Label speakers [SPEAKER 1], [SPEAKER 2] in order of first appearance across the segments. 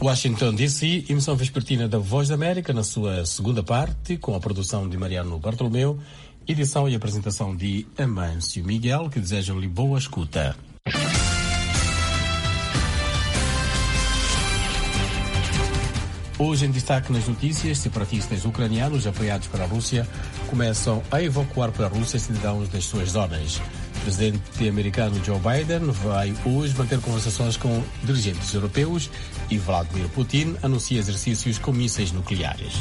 [SPEAKER 1] Washington DC, emissão vespertina da Voz da América na sua segunda parte, com a produção de Mariano Bartolomeu, edição e apresentação de Amâncio Miguel, que desejam-lhe boa escuta. Hoje em destaque nas notícias, separatistas ucranianos apoiados pela Rússia começam a evacuar para a Rússia cidadãos das suas zonas. O presidente americano Joe Biden vai hoje manter conversações com dirigentes europeus e Vladimir Putin anuncia exercícios com mísseis nucleares.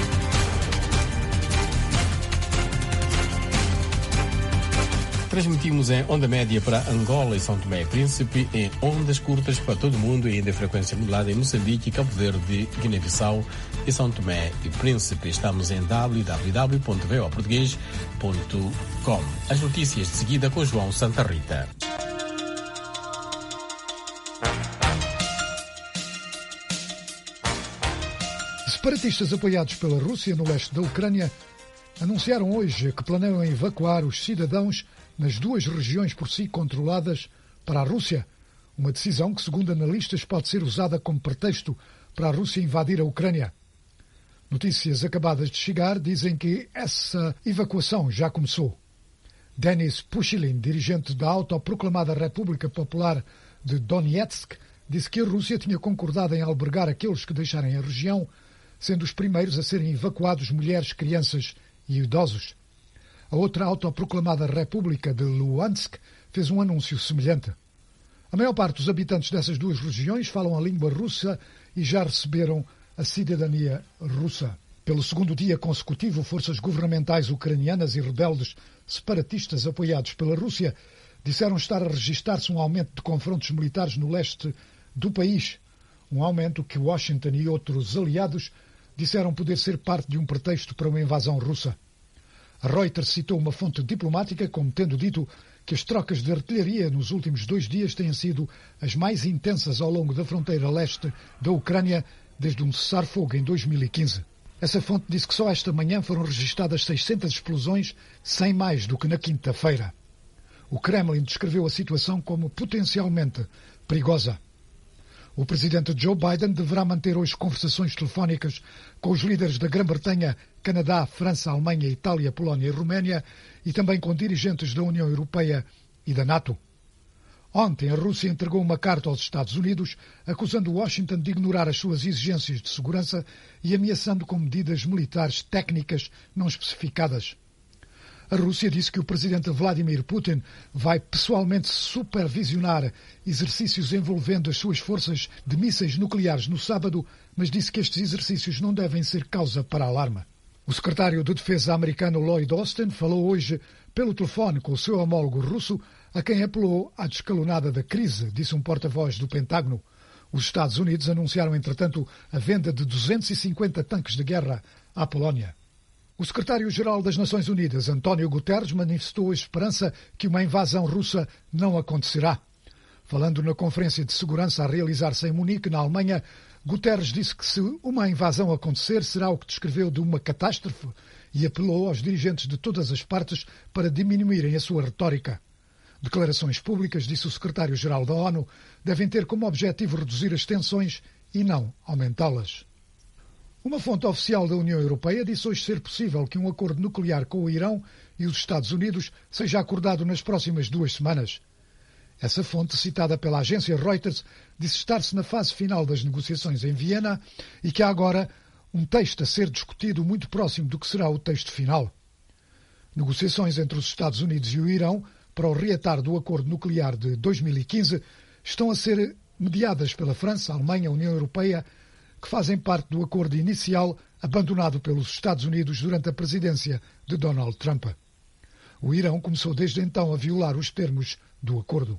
[SPEAKER 1] Transmitimos em onda média para Angola e São Tomé e Príncipe, em ondas curtas para todo o mundo e ainda em frequência modulada em Moçambique, Cabo Verde, Guiné-Bissau e São Tomé e Príncipe. Estamos em www.voaportugues.com. As notícias de seguida com João Santa Rita.
[SPEAKER 2] Separatistas apoiados pela Rússia no leste da Ucrânia anunciaram hoje que planeiam evacuar os cidadãos nas duas regiões por si controladas para a Rússia, uma decisão que, segundo analistas, pode ser usada como pretexto para a Rússia invadir a Ucrânia. Notícias acabadas de chegar dizem que essa evacuação já começou. Denis Pushilin, dirigente da autoproclamada República Popular de Donetsk, disse que a Rússia tinha concordado em albergar aqueles que deixarem a região, sendo os primeiros a serem evacuados mulheres, crianças e idosos. A outra autoproclamada República de Luhansk fez um anúncio semelhante. A maior parte dos habitantes dessas duas regiões falam a língua russa e já receberam a cidadania russa. Pelo segundo dia consecutivo, forças governamentais ucranianas e rebeldes separatistas apoiados pela Rússia disseram estar a registrar-se um aumento de confrontos militares no leste do país, um aumento que Washington e outros aliados disseram poder ser parte de um pretexto para uma invasão russa. A Reuters citou uma fonte diplomática como tendo dito que as trocas de artilharia nos últimos 2 dias têm sido as mais intensas ao longo da fronteira leste da Ucrânia desde um cessar-fogo em 2015. Essa fonte disse que só esta manhã foram registadas 600 explosões, 100 mais do que na quinta-feira. O Kremlin descreveu a situação como potencialmente perigosa. O presidente Joe Biden deverá manter hoje conversações telefónicas com os líderes da Grã-Bretanha, Canadá, França, Alemanha, Itália, Polónia e Roménia e também com dirigentes da União Europeia e da NATO. Ontem, a Rússia entregou uma carta aos Estados Unidos acusando Washington de ignorar as suas exigências de segurança e ameaçando com medidas militares técnicas não especificadas. A Rússia disse que o presidente Vladimir Putin vai pessoalmente supervisionar exercícios envolvendo as suas forças de mísseis nucleares no sábado, mas disse que estes exercícios não devem ser causa para alarme. O secretário de Defesa americano Lloyd Austin falou hoje pelo telefone com o seu homólogo russo, a quem apelou à descalonada da crise, disse um porta-voz do Pentágono. Os Estados Unidos anunciaram, entretanto, a venda de 250 tanques de guerra à Polónia. O secretário-geral das Nações Unidas, António Guterres, manifestou a esperança que uma invasão russa não acontecerá. Falando na Conferência de Segurança a realizar-se em Munique, na Alemanha, Guterres disse que se uma invasão acontecer, será o que descreveu de uma catástrofe e apelou aos dirigentes de todas as partes para diminuírem a sua retórica. Declarações públicas, disse o secretário-geral da ONU, devem ter como objetivo reduzir as tensões e não aumentá-las. Uma fonte oficial da União Europeia disse hoje ser possível que um acordo nuclear com o Irão e os Estados Unidos seja acordado nas próximas 2 semanas. Essa fonte, citada pela agência Reuters, disse estar-se na fase final das negociações em Viena e que há agora um texto a ser discutido muito próximo do que será o texto final. Negociações entre os Estados Unidos e o Irão para o reatar do acordo nuclear de 2015 estão a ser mediadas pela França, a Alemanha, a União Europeia, que fazem parte do acordo inicial abandonado pelos Estados Unidos durante a presidência de Donald Trump. O Irão começou desde então a violar os termos do acordo.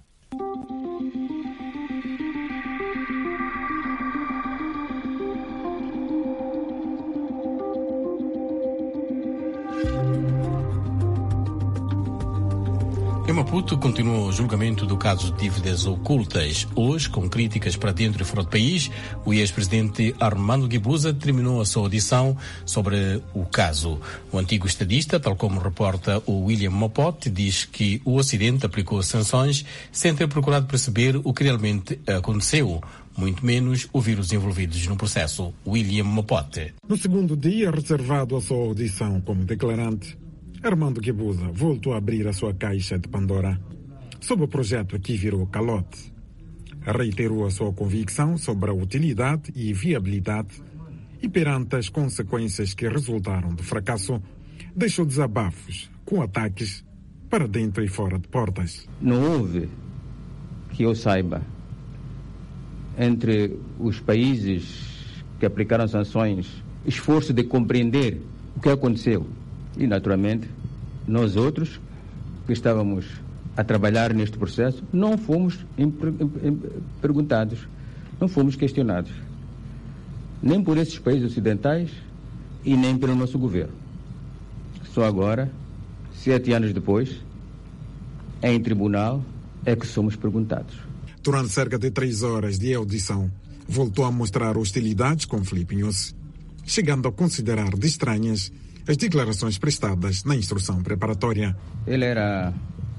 [SPEAKER 1] Em Maputo continua o julgamento do caso de dívidas ocultas. Hoje, com críticas para dentro e fora do país, o ex-presidente Armando Guebuza terminou a sua audição sobre o caso. O antigo estadista, tal como reporta o William Mopote, diz que o Ocidente aplicou sanções sem ter procurado perceber o que realmente aconteceu, muito menos ouvir os envolvidos no processo. William Mopote.
[SPEAKER 3] No segundo dia reservado à sua audição como declarante, Armando Guebuza voltou a abrir a sua caixa de Pandora sobre o projeto que virou calote. Reiterou a sua convicção sobre a utilidade e viabilidade e, perante as consequências que resultaram do fracasso, deixou desabafos com ataques para dentro e fora de portas.
[SPEAKER 4] Não houve, que eu saiba, entre os países que aplicaram sanções, esforço de compreender o que aconteceu. E, naturalmente, nós outros que estávamos a trabalhar neste processo não fomos perguntados, não fomos questionados, nem por esses países ocidentais e nem pelo nosso governo. Só agora, 7 anos depois, em tribunal, é que somos perguntados.
[SPEAKER 3] Durante cerca de 3 horas de audição, voltou a mostrar hostilidades com Filipe Nhosse, chegando a considerar de estranhas as declarações prestadas na instrução preparatória.
[SPEAKER 4] Ele era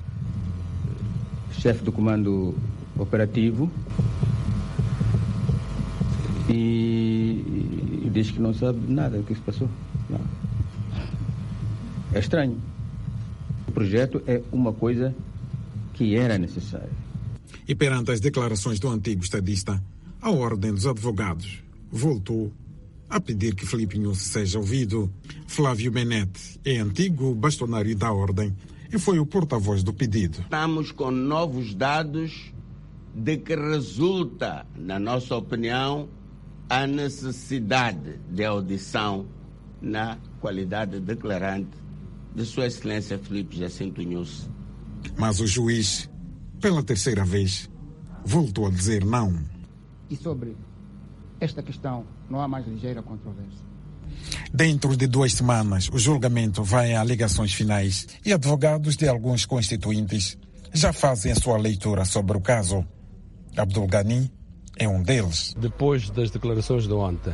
[SPEAKER 4] chefe do comando operativo e diz que não sabe nada do que se passou. Não. É estranho. O projeto é uma coisa que era necessária.
[SPEAKER 3] E perante as declarações do antigo estadista, a Ordem dos Advogados voltou a pedir que Filipe Nhosse seja ouvido. Flávio Benete é antigo bastonário da Ordem e foi o porta-voz do pedido.
[SPEAKER 5] Estamos com novos dados de que resulta, na nossa opinião, a necessidade de audição na qualidade de declarante de Sua Excelência Filipe Jacinto Nhosse.
[SPEAKER 3] Mas o juiz, pela terceira vez, voltou a dizer não.
[SPEAKER 6] E sobre esta questão não há mais ligeira controvérsia.
[SPEAKER 3] Dentro de 2 semanas, o julgamento vai a alegações finais e advogados de alguns constituintes já fazem a sua leitura sobre o caso. Abdul Ghani é um deles.
[SPEAKER 7] Depois das declarações de ontem,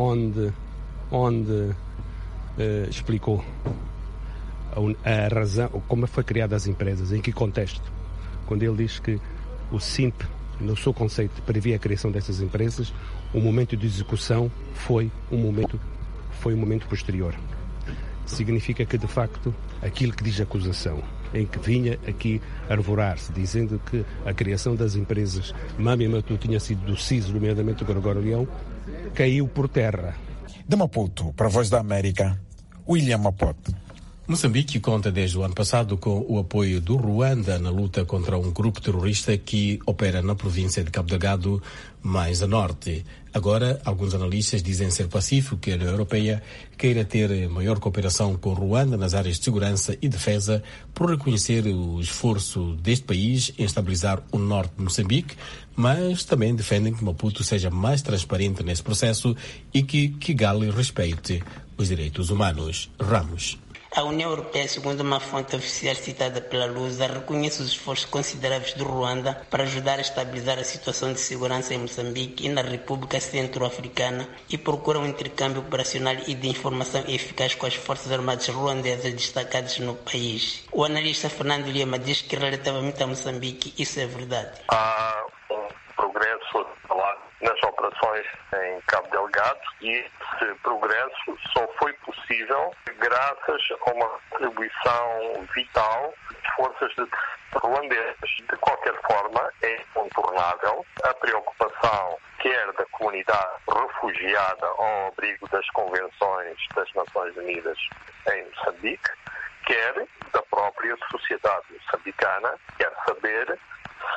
[SPEAKER 7] onde explicou a razão, como foi criada as empresas, em que contexto, quando ele diz que o SINP, no seu conceito, previa a criação dessas empresas, o momento de execução foi um momento posterior. Significa que, de facto, aquilo que diz a acusação, em que vinha aqui arvorar-se, dizendo que a criação das empresas Mami Matu tinha sido do CIS, nomeadamente do Gregório Leão, caiu por terra.
[SPEAKER 3] De Maputo, para a Voz da América, William Mopote.
[SPEAKER 1] Moçambique conta desde o ano passado com o apoio do Ruanda na luta contra um grupo terrorista que opera na província de Cabo Delgado, mais a norte. Agora, alguns analistas dizem ser pacífico que a União Europeia queira ter maior cooperação com o Ruanda nas áreas de segurança e defesa por reconhecer o esforço deste país em estabilizar o norte de Moçambique, mas também defendem que Maputo seja mais transparente nesse processo e que Kigali respeite os direitos humanos. Ramos.
[SPEAKER 8] A União Europeia, segundo uma fonte oficial citada pela Lusa, reconhece os esforços consideráveis do Ruanda para ajudar a estabilizar a situação de segurança em Moçambique e na República Centro-Africana e procura um intercâmbio operacional e de informação eficaz com as Forças Armadas ruandesas destacadas no país. O analista Fernando Lima diz que relativamente a Moçambique isso é verdade.
[SPEAKER 9] Há um progresso nas operações em Cabo Delgado e esse progresso só foi possível graças a uma contribuição vital de forças ruandesas. De qualquer forma, é incontornável a preocupação quer da comunidade refugiada ao abrigo das convenções das Nações Unidas em Moçambique, quer da própria sociedade moçambicana, quer saber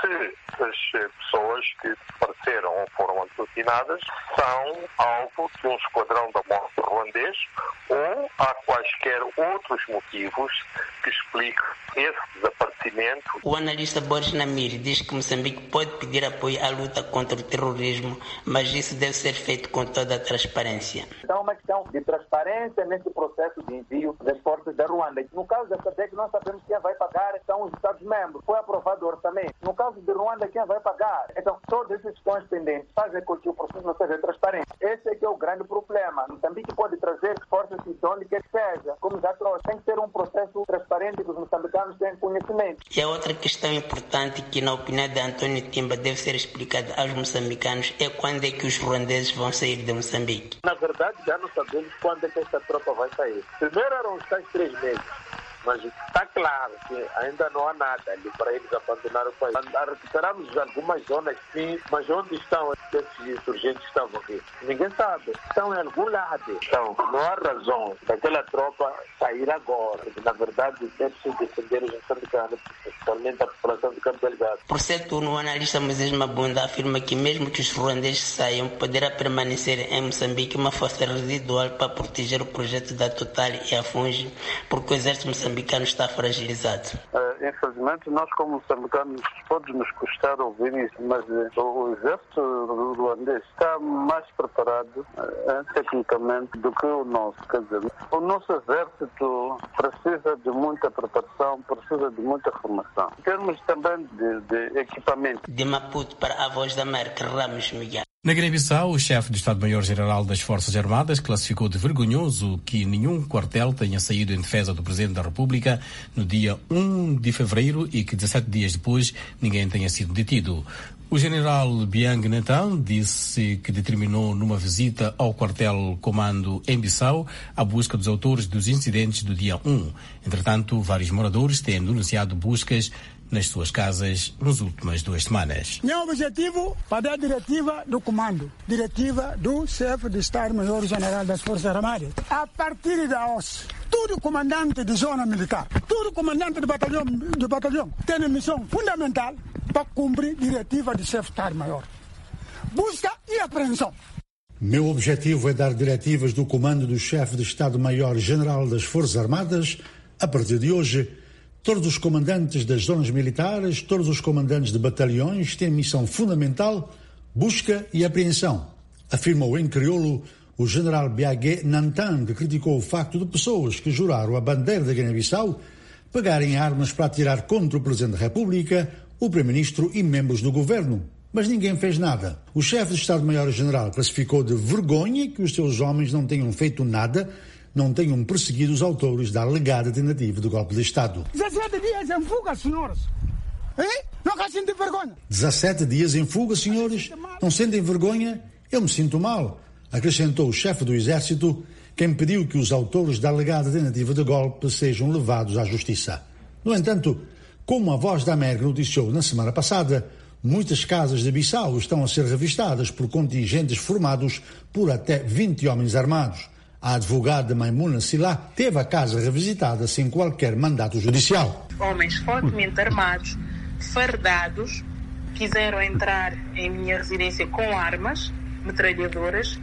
[SPEAKER 9] se as pessoas que desapareceram ou foram assassinadas são alvo de um esquadrão da morte ruandês ou há quaisquer outros motivos que explicam esse desaparecimento.
[SPEAKER 8] O analista Boris Namir diz que Moçambique pode pedir apoio à luta contra o terrorismo, mas isso deve ser feito com toda a transparência.
[SPEAKER 10] Então, uma questão de transparência nesse processo de envio das forças da Ruanda. No caso da SADC, nós sabemos quem vai pagar são os Estados-membros. Foi aprovado o orçamento. No caso de Ruanda, quem vai pagar? Então, todas essas questões pendentes fazem com que o processo não seja transparente. Esse é que é o grande problema. Moçambique pode trazer forças de onde quer que seja, como já trouxe. Tem que ser um processo transparente que os moçambicanos tenham conhecimento.
[SPEAKER 8] E a outra questão importante que, na opinião de António Timba, deve ser explicada aos moçambicanos é quando é que os ruandeses vão sair de Moçambique.
[SPEAKER 10] Na verdade, já não sabemos quando é que esta tropa vai sair. Primeiro eram os tais 3 meses. Mas está claro que ainda não há nada ali para eles abandonar o país. Recuperamos algumas zonas, sim, mas onde estão esses insurgentes que estavam aqui? Ninguém sabe. Estão em algum lado. Então, não há razão daquela tropa sair agora. Na verdade, deve se defender os moçambicanos, principalmente a população de Cabo Delgado.
[SPEAKER 8] Por certo turno, o analista Moisés Mabunda afirma que mesmo que os ruandeses saiam, poderá permanecer em Moçambique uma força residual para proteger o projeto da Total e a FUNGI, porque o exército moçambicano está fragilizado.
[SPEAKER 10] Infelizmente, nós como moçambicanos pode nos custar ouvir isso, mas o exército ruandês está mais preparado tecnicamente do que o nosso. Quer dizer, o nosso exército precisa de muita preparação, precisa de muita formação. Em termos também de equipamento.
[SPEAKER 8] De Maputo para a Voz da América, Ramos Miguel.
[SPEAKER 1] Na Guiné-Bissau, o chefe do Estado-Maior-General das Forças Armadas classificou de vergonhoso que nenhum quartel tenha saído em defesa do Presidente da República no dia 1 de fevereiro e que 17 dias depois ninguém tenha sido detido. O general Biang Netan disse que determinou numa visita ao quartel-comando em Bissau a busca dos autores dos incidentes do dia 1. Entretanto, vários moradores têm denunciado buscas nas suas casas nas últimas 2 semanas.
[SPEAKER 11] Meu objetivo para dar diretiva do comando, diretiva do chefe de Estado-Maior-General das Forças Armadas. A partir da OSS, todo comandante de zona militar, todo comandante de batalhão tem a missão fundamental para cumprir diretiva do chefe de Estado-Maior. Busca e apreensão.
[SPEAKER 12] Meu objetivo é dar diretivas do comando do chefe de Estado-Maior-General das Forças Armadas. A partir de hoje, todos os comandantes das zonas militares, todos os comandantes de batalhões têm missão fundamental, busca e apreensão, afirmou em crioulo o general Biagé Nantan, que criticou o facto de pessoas que juraram a bandeira da Guiné-Bissau pegarem armas para atirar contra o Presidente da República, o Primeiro-Ministro e membros do governo. Mas ninguém fez nada. O chefe de Estado-Maior-General classificou de vergonha que os seus homens não tenham feito nada, não tenham perseguido os autores da alegada tentativa de golpe de Estado.
[SPEAKER 11] 17 dias em fuga, senhores. Não sentem vergonha?
[SPEAKER 12] 17 dias em fuga, senhores? Não sentem vergonha? Eu me sinto mal, acrescentou o chefe do Exército, quem pediu que os autores da alegada tentativa de golpe sejam levados à justiça. No entanto, como a Voz da América noticiou na semana passada, muitas casas de Bissau estão a ser revistadas por contingentes formados por até 20 homens armados. A advogada Maimuna Silá teve a casa revisitada sem qualquer mandato judicial.
[SPEAKER 13] Homens fortemente armados, fardados, quiseram entrar em minha residência com armas, metralhadoras.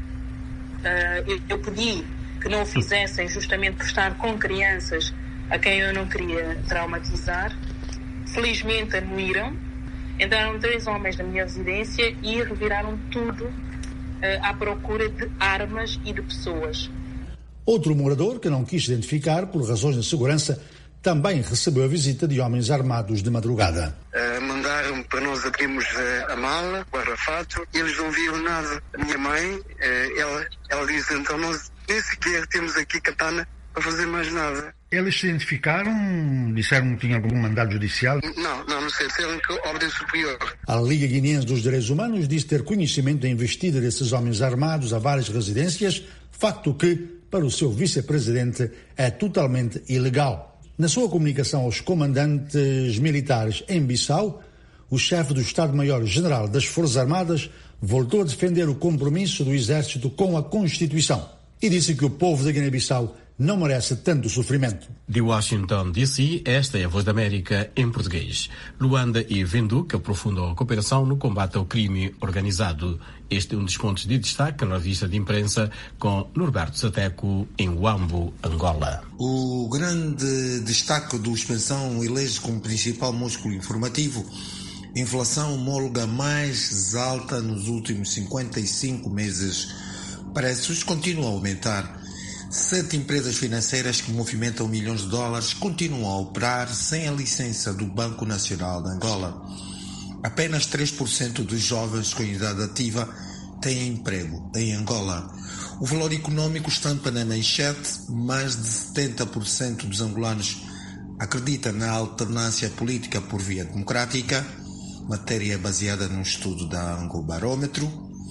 [SPEAKER 13] Eu pedi que não o fizessem justamente por estar com crianças a quem eu não queria traumatizar. Felizmente anuíram. Entraram 3 homens na minha residência e reviraram tudo à procura de armas e de pessoas.
[SPEAKER 12] Outro morador, que não quis identificar por razões de segurança, também recebeu a visita de homens armados de madrugada.
[SPEAKER 14] Mandaram para nós abrirmos a mala, o arrafato, e eles não viram nada. A minha mãe, ela disse, então nós nem sequer temos aqui katana para fazer mais nada.
[SPEAKER 12] Eles se identificaram? Disseram que tinham algum mandado judicial?
[SPEAKER 14] Não sei. Disseram que ordem superior.
[SPEAKER 12] A Liga Guineense dos Direitos Humanos diz ter conhecimento da investida desses homens armados a várias residências, facto que, para o seu vice-presidente, é totalmente ilegal. Na sua comunicação aos comandantes militares em Bissau, o chefe do Estado-Maior-General das Forças Armadas voltou a defender o compromisso do Exército com a Constituição e disse que o povo da Guiné-Bissau não merece tanto sofrimento.
[SPEAKER 1] De Washington, D.C., esta é a Voz da América em português. Luanda e Windhoek aprofundam a cooperação no combate ao crime organizado. Este é um dos pontos de destaque na revista de imprensa com Norberto Sateco, em Huambo, Angola.
[SPEAKER 15] O grande destaque do Expansão elege como principal músculo informativo a inflação homóloga mais alta nos últimos 55 meses. Preços continuam a aumentar. 7 empresas financeiras que movimentam milhões de dólares continuam a operar sem a licença do Banco Nacional de Angola. Apenas 3% dos jovens com idade ativa têm emprego em Angola. O valor econômico estampa na manchete, mais de 70% dos angolanos acreditam na alternância política por via democrática, matéria baseada num estudo da Angobarómetro.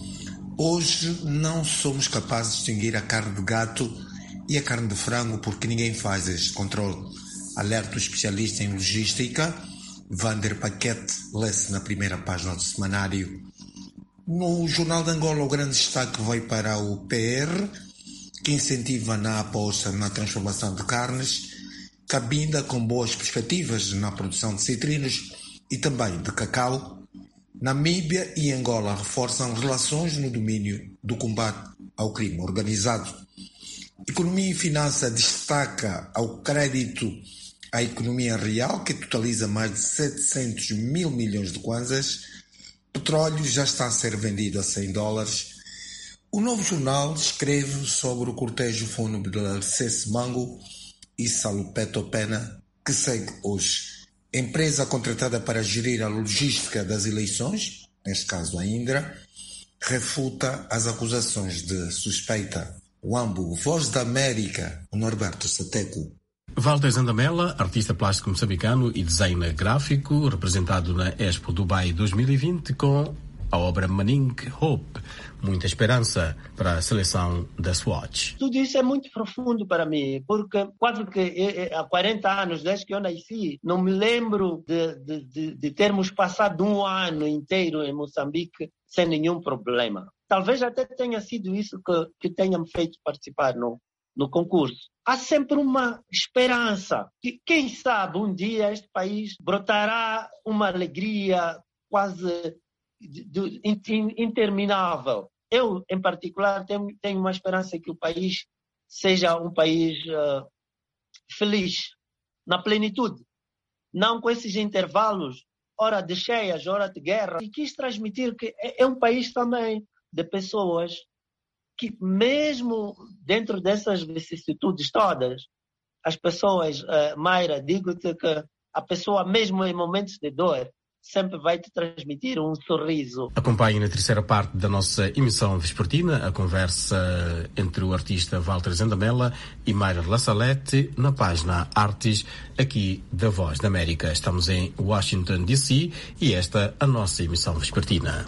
[SPEAKER 15] Hoje não somos capazes de distinguir a carne de gato e a carne de frango porque ninguém faz este controle. Alerta o especialista em logística, Vander Paquete, lê-se na primeira página do semanário. No Jornal de Angola, o grande destaque vai para o PR, que incentiva na aposta na transformação de carnes, Cabinda com boas perspectivas na produção de citrinos e também de cacau. Namíbia e Angola reforçam relações no domínio do combate ao crime organizado. Economia e Finança destaca ao crédito à economia real, que totaliza mais de 700 mil milhões de kwanzas. Petróleo já está a ser vendido a $100. O Novo Jornal escreve sobre o cortejo fúnebre de Alcesse Mango e Salupeto Pena, que segue hoje. Empresa contratada para gerir a logística das eleições, neste caso a Indra, refuta as acusações de suspeita. Huambo, Voz da América, Norberto Sateco.
[SPEAKER 1] Walter Zandamela, artista plástico moçambicano e designer gráfico, representado na Expo Dubai 2020 com a obra Manning Hope, muita esperança para a seleção da Swatch.
[SPEAKER 16] Tudo isso é muito profundo para mim, porque quase que há 40 anos, desde que eu nasci, não me lembro de termos passado um ano inteiro em Moçambique sem nenhum problema. Talvez até tenha sido isso que tenha me feito participar no concurso. Há sempre uma esperança que, quem sabe, um dia este país brotará uma alegria quase interminável. Eu, em particular, tenho uma esperança que o país seja um país feliz, na plenitude, não com esses intervalos, hora de cheias, hora de guerra. E quis transmitir que é um país também de pessoas que, mesmo dentro dessas vicissitudes todas, as pessoas, Mayra, digo-te que a pessoa, mesmo em momentos de dor, sempre vai te transmitir um sorriso.
[SPEAKER 1] Acompanhe na terceira parte da nossa emissão vespertina a conversa entre o artista Walter Zandamela e Mayra Lassalete na página Artes, aqui da Voz da América. Estamos em Washington, D.C. e esta a nossa emissão vespertina.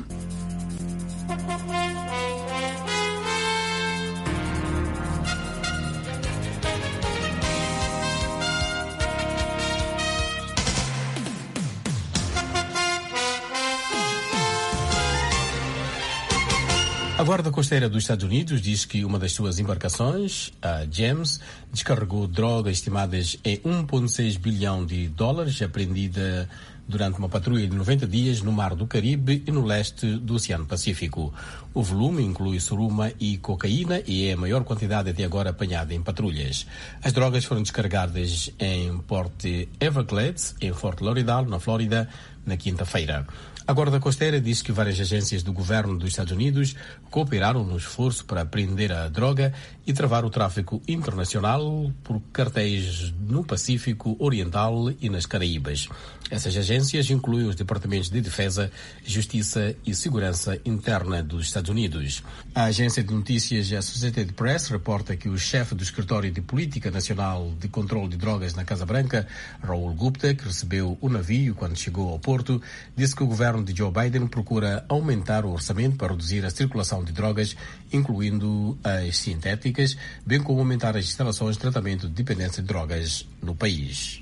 [SPEAKER 1] A Guarda Costeira dos Estados Unidos diz que uma das suas embarcações, a James, descarregou drogas estimadas em $1,6 bilhão apreendida durante uma patrulha de 90 dias no Mar do Caribe e no leste do Oceano Pacífico. O volume inclui suruma e cocaína e é a maior quantidade até agora apanhada em patrulhas. As drogas foram descarregadas em Port Everglades, em Fort Lauderdale, na Flórida, na quinta-feira. A Guarda Costeira diz que várias agências do governo dos Estados Unidos cooperaram no esforço para apreender a droga e travar o tráfico internacional por cartéis no Pacífico Oriental e nas Caraíbas. Essas agências incluem os Departamentos de Defesa, Justiça e Segurança Interna dos Estados Unidos. A agência de notícias Associated Press reporta que o chefe do Escritório de Política Nacional de Controle de Drogas na Casa Branca, Raul Gupta, que recebeu o navio quando chegou ao porto, disse que o governo de Joe Biden procura aumentar o orçamento para reduzir a circulação de drogas, incluindo as sintéticas, bem como aumentar as instalações de tratamento de dependência de drogas no país.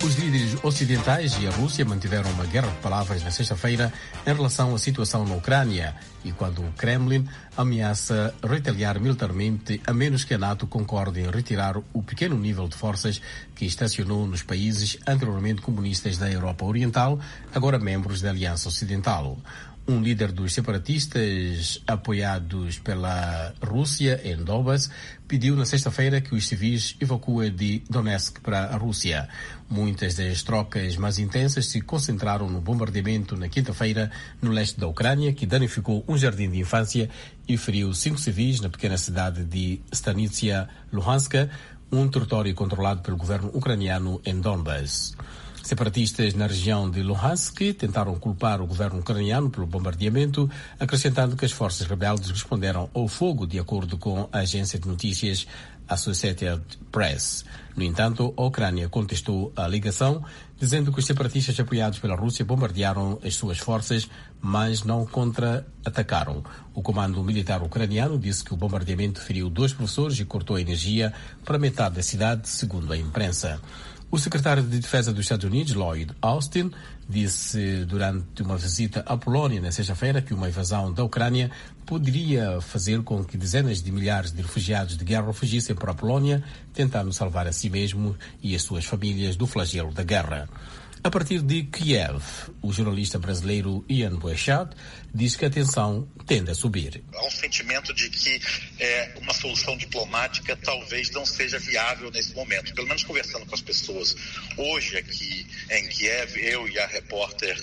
[SPEAKER 1] Os líderes ocidentais e a Rússia mantiveram uma guerra de palavras na sexta-feira em relação à situação na Ucrânia e quando o Kremlin ameaça retaliar militarmente a menos que a NATO concorde em retirar o pequeno nível de forças que estacionou nos países anteriormente comunistas da Europa Oriental, agora membros da Aliança Ocidental. Um líder dos separatistas apoiados pela Rússia em Donbas pediu na sexta-feira que os civis evacuem de Donetsk para a Rússia. Muitas das trocas mais intensas se concentraram no bombardeamento na quinta-feira no leste da Ucrânia, que danificou um jardim de infância e feriu 5 civis na pequena cidade de Stanitsia Luhanska, um território controlado pelo governo ucraniano em Donbas. Separatistas na região de Luhansk tentaram culpar o governo ucraniano pelo bombardeamento, acrescentando que as forças rebeldes responderam ao fogo, de acordo com a agência de notícias Associated Press. No entanto, a Ucrânia contestou a alegação, dizendo que os separatistas apoiados pela Rússia bombardearam as suas forças, mas não contra-atacaram. O comando militar ucraniano disse que o bombardeamento feriu 2 professores e cortou a energia para metade da cidade, segundo a imprensa. O secretário de Defesa dos Estados Unidos, Lloyd Austin, disse durante uma visita à Polónia na sexta-feira que uma invasão da Ucrânia poderia fazer com que dezenas de milhares de refugiados de guerra fugissem para a Polónia, tentando salvar a si mesmo e as suas famílias do flagelo da guerra. A partir de Kiev, o jornalista brasileiro Ian Boechat diz que a tensão tende a subir.
[SPEAKER 17] Há um sentimento de que uma solução diplomática talvez não seja viável nesse momento. Pelo menos conversando com as pessoas hoje aqui em Kiev, eu e a repórter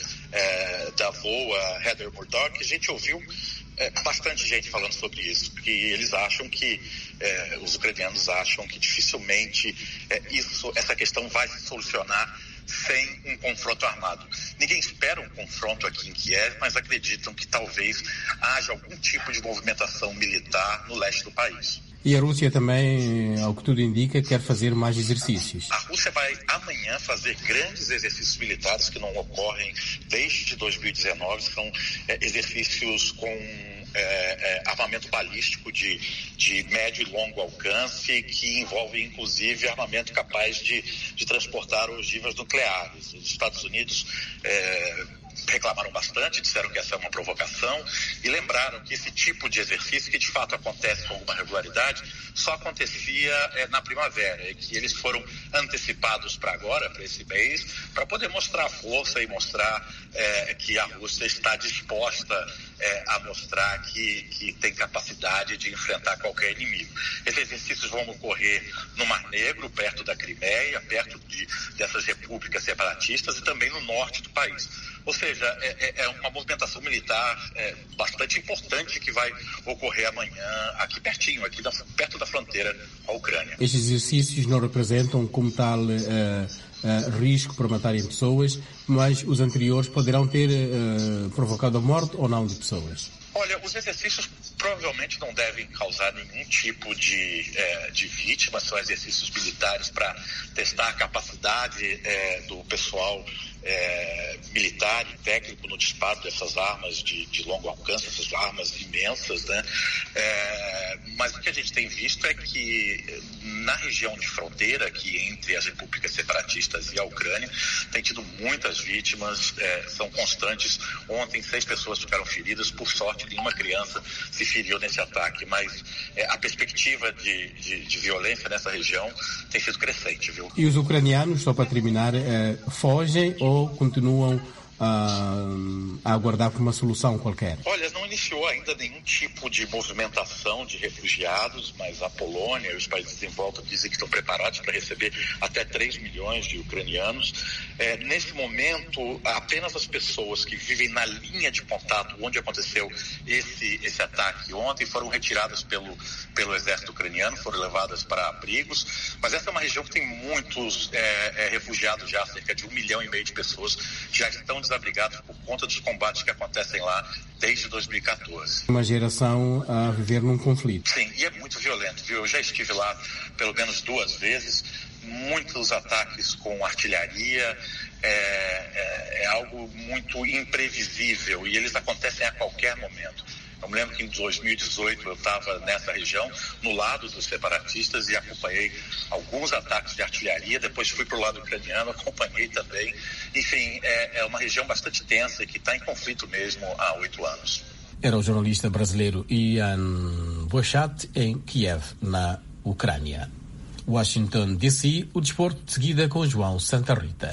[SPEAKER 17] da VOA, Heather Murdoch, a gente ouviu bastante gente falando sobre isso, que eles acham que, os ucranianos acham que dificilmente essa questão vai se solucionar sem um confronto armado. Ninguém espera um confronto aqui em Kiev, mas acreditam que talvez haja algum tipo de movimentação militar no leste do país.
[SPEAKER 1] E a Rússia também, ao que tudo indica, quer fazer mais exercícios.
[SPEAKER 17] A Rússia vai amanhã fazer grandes exercícios militares que não ocorrem desde 2019. São exercícios com armamento balístico de médio e longo alcance, que envolve inclusive armamento capaz de transportar ogivas nucleares. Os Estados Unidos reclamaram bastante, disseram que essa é uma provocação e lembraram que esse tipo de exercício, que de fato acontece com alguma regularidade, só acontecia na primavera, e que eles foram antecipados para agora, para esse mês, para poder mostrar força e mostrar que a Rússia está disposta a mostrar que tem capacidade de enfrentar qualquer inimigo. Esses exercícios vão ocorrer no Mar Negro, perto da Crimeia, perto dessas repúblicas separatistas e também no norte do país. Ou seja, é uma movimentação militar bastante importante que vai ocorrer amanhã aqui pertinho, perto da fronteira com a Ucrânia.
[SPEAKER 1] Estes exercícios não representam como tal risco para matarem pessoas, mas os anteriores poderão ter provocado a morte ou não de pessoas?
[SPEAKER 17] Olha, os exercícios provavelmente não devem causar nenhum tipo de vítima, são exercícios militares para testar a capacidade do pessoal militar e técnico no disparo dessas armas de longo alcance, essas armas imensas, né? Mas o que a gente tem visto é que na região de fronteira, aqui entre as repúblicas separatistas e a Ucrânia, tem tido muitas vítimas, são constantes. Ontem 6 pessoas ficaram feridas, por sorte nenhuma criança se feriu nesse ataque, mas a perspectiva de violência nessa região tem sido crescente, viu?
[SPEAKER 1] E os ucranianos, só para terminar, fogem ou continuam a aguardar por uma solução qualquer?
[SPEAKER 17] Olha, não iniciou ainda nenhum tipo de movimentação de refugiados, mas a Polônia e os países em volta dizem que estão preparados para receber até 3 milhões de ucranianos. Nesse momento, apenas as pessoas que vivem na linha de contato onde aconteceu esse ataque ontem foram retiradas pelo exército ucraniano, foram levadas para abrigos, mas essa é uma região que tem muitos refugiados já, cerca de 1,5 milhão de pessoas já estão desabrigados por conta dos combates que acontecem lá desde 2014.
[SPEAKER 1] Uma geração a viver num conflito.
[SPEAKER 17] Sim, e é muito violento, viu? Eu já estive lá pelo menos 2 vezes, muitos ataques com artilharia, é algo muito imprevisível e eles acontecem a qualquer momento. Eu me lembro que em 2018 eu estava nessa região, no lado dos separatistas, e acompanhei alguns ataques de artilharia. Depois fui para o lado ucraniano, acompanhei também. Enfim, é uma região bastante tensa e que está em conflito mesmo há 8 anos.
[SPEAKER 1] Era o jornalista brasileiro Ian Bochat em Kiev, na Ucrânia. Washington, D.C., o desporto de seguida com João Santa Rita.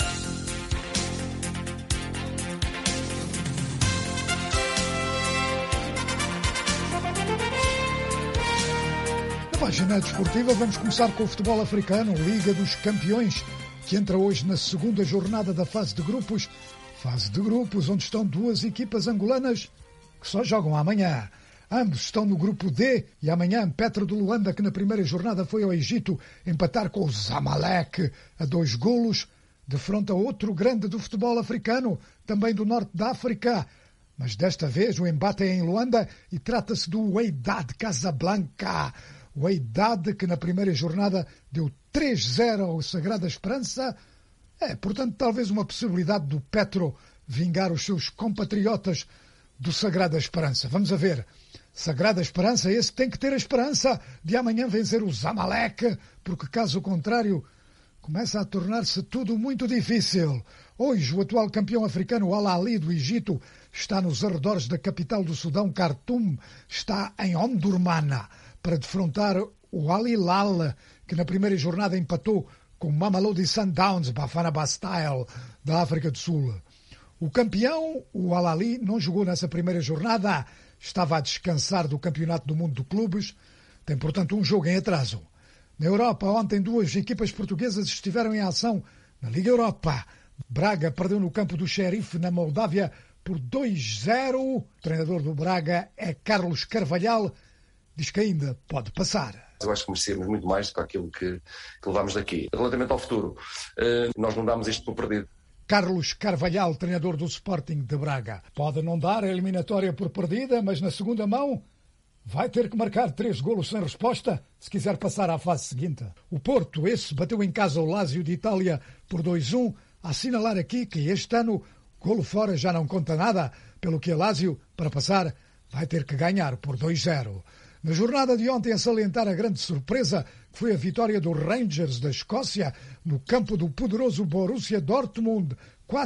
[SPEAKER 2] Na página desportiva vamos começar com o futebol africano, Liga dos Campeões, que entra hoje na segunda jornada da fase de grupos. Fase de grupos onde estão duas equipas angolanas que só jogam amanhã. Ambos estão no grupo D e amanhã Petro de Luanda, que na primeira jornada foi ao Egito empatar com o Zamalek a 2 golos, defronta outro grande do futebol africano, também do norte da África. Mas desta vez o embate é em Luanda e trata-se do Wydad Casablanca. O Wydad, que na primeira jornada deu 3-0 ao Sagrada Esperança. Portanto, talvez uma possibilidade do Petro vingar os seus compatriotas do Sagrada Esperança. Vamos a ver. Sagrada Esperança, esse tem que ter a esperança de amanhã vencer o Zamalek, porque caso contrário começa a tornar-se tudo muito difícil. Hoje o atual campeão africano, o Al Ahly do Egito, está nos arredores da capital do Sudão, Khartoum, está em Omdurman para defrontar o Al Hilal, que na primeira jornada empatou com o Mamelodi Sundowns, Bafana Bastille, da África do Sul. O campeão, o Al Ahly, não jogou nessa primeira jornada, estava a descansar do Campeonato do Mundo de Clubes, tem, portanto, um jogo em atraso. Na Europa, ontem, duas equipas portuguesas estiveram em ação na Liga Europa. Braga perdeu no campo do Sheriff, na Moldávia, por 2-0. O treinador do Braga é Carlos Carvalhal, diz que ainda pode passar.
[SPEAKER 18] Eu acho que merecemos muito mais do que aquilo que levámos daqui. Relativamente ao futuro, nós não damos isto por perdido.
[SPEAKER 2] Carlos Carvalhal, treinador do Sporting de Braga. Pode não dar a eliminatória por perdida, mas na segunda mão vai ter que marcar 3 golos sem resposta se quiser passar à fase seguinte. O Porto, esse, bateu em casa o Lazio de Itália por 2-1. A assinalar aqui que este ano golo fora já não conta nada, pelo que a Lazio, para passar, vai ter que ganhar por 2-0. Na jornada de ontem, a salientar a grande surpresa, que foi a vitória do Rangers da Escócia no campo do poderoso Borussia Dortmund,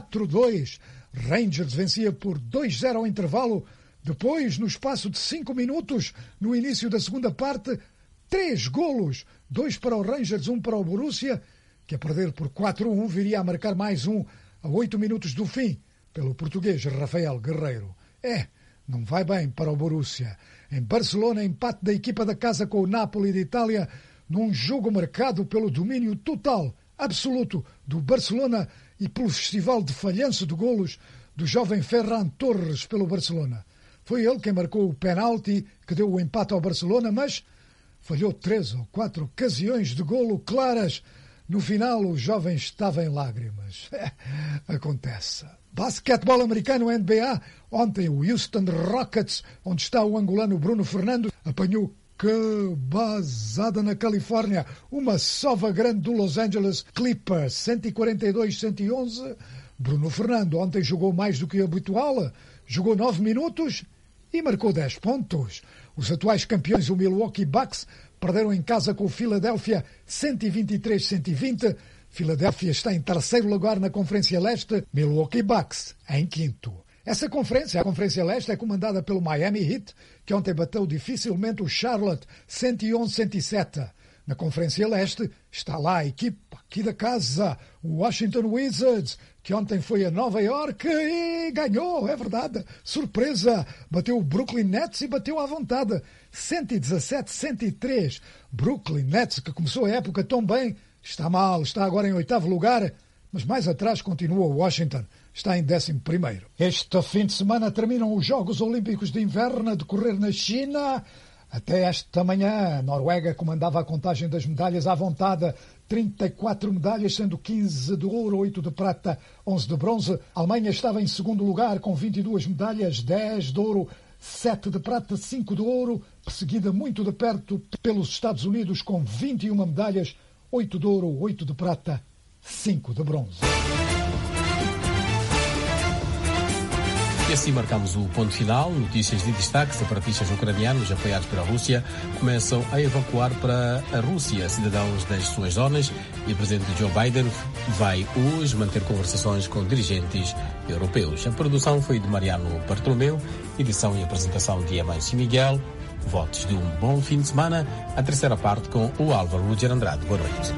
[SPEAKER 2] 4-2. Rangers vencia por 2-0 ao intervalo. Depois, no espaço de 5 minutos, no início da segunda parte, 3 golos, 2 para o Rangers, 1 para o Borussia, que a perder por 4-1 viria a marcar mais um a 8 minutos do fim, pelo português Rafael Guerreiro. Não vai bem para o Borussia. Em Barcelona, empate da equipa da casa com o Napoli de Itália, num jogo marcado pelo domínio total, absoluto, do Barcelona e pelo festival de falhanço de golos do jovem Ferran Torres pelo Barcelona. Foi ele quem marcou o penalti que deu o empate ao Barcelona, mas falhou 3 ou 4 ocasiões de golo claras. No final, o jovem estava em lágrimas. Acontece. Basquetebol americano, NBA. Ontem, o Houston Rockets, onde está o angolano Bruno Fernando, apanhou cabazada na Califórnia. Uma sova grande do Los Angeles Clippers, 142-111. Bruno Fernando ontem jogou mais do que habitual. Jogou 9 minutos e marcou 10 pontos. Os atuais campeões, o Milwaukee Bucks, perderam em casa com o Philadelphia 123-120. Philadelphia está em terceiro lugar na Conferência Leste, Milwaukee Bucks em quinto. Essa conferência, a Conferência Leste, é comandada pelo Miami Heat, que ontem bateu dificilmente o Charlotte 111-107. Na Conferência Leste está lá a equipa aqui da casa, o Washington Wizards, que ontem foi a Nova York e ganhou, é verdade, surpresa, bateu o Brooklyn Nets e bateu à vontade, 117-103. Brooklyn Nets, que começou a época tão bem, está mal, está agora em 8º lugar, mas mais atrás continua o Washington, está em 11º. Este fim de semana terminam os Jogos Olímpicos de Inverno a decorrer na China. Até esta manhã, a Noruega comandava a contagem das medalhas à vontade, 34 medalhas, sendo 15 de ouro, 8 de prata, 11 de bronze. A Alemanha estava em segundo lugar com 22 medalhas, 10 de ouro, 7 de prata, 5 de ouro, perseguida muito de perto pelos Estados Unidos com 21 medalhas, 8 de ouro, 8 de prata, 5 de bronze.
[SPEAKER 1] E assim marcamos o ponto final. Notícias de destaque: separatistas ucranianos apoiados pela Rússia começam a evacuar para a Rússia cidadãos das suas zonas e o presidente Joe Biden vai hoje manter conversações com dirigentes europeus. A produção foi de Mariano Bartolomeu, edição e apresentação de Amancio Miguel. Votos de um bom fim de semana. A terceira parte com o Álvaro Ruger Andrade. Boa noite.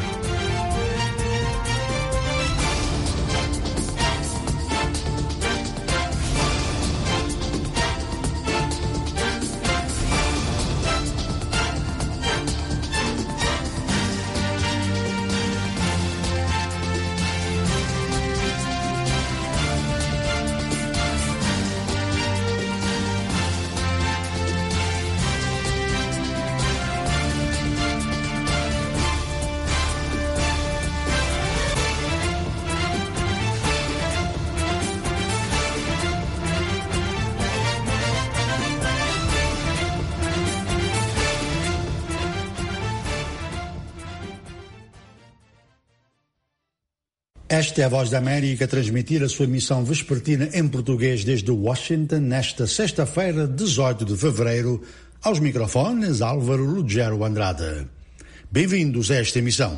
[SPEAKER 12] Esta é a Voz da América a transmitir a sua emissão vespertina em português desde Washington, nesta sexta-feira, 18 de fevereiro, aos microfones Álvaro Ruggiero Andrade. Bem-vindos a esta emissão.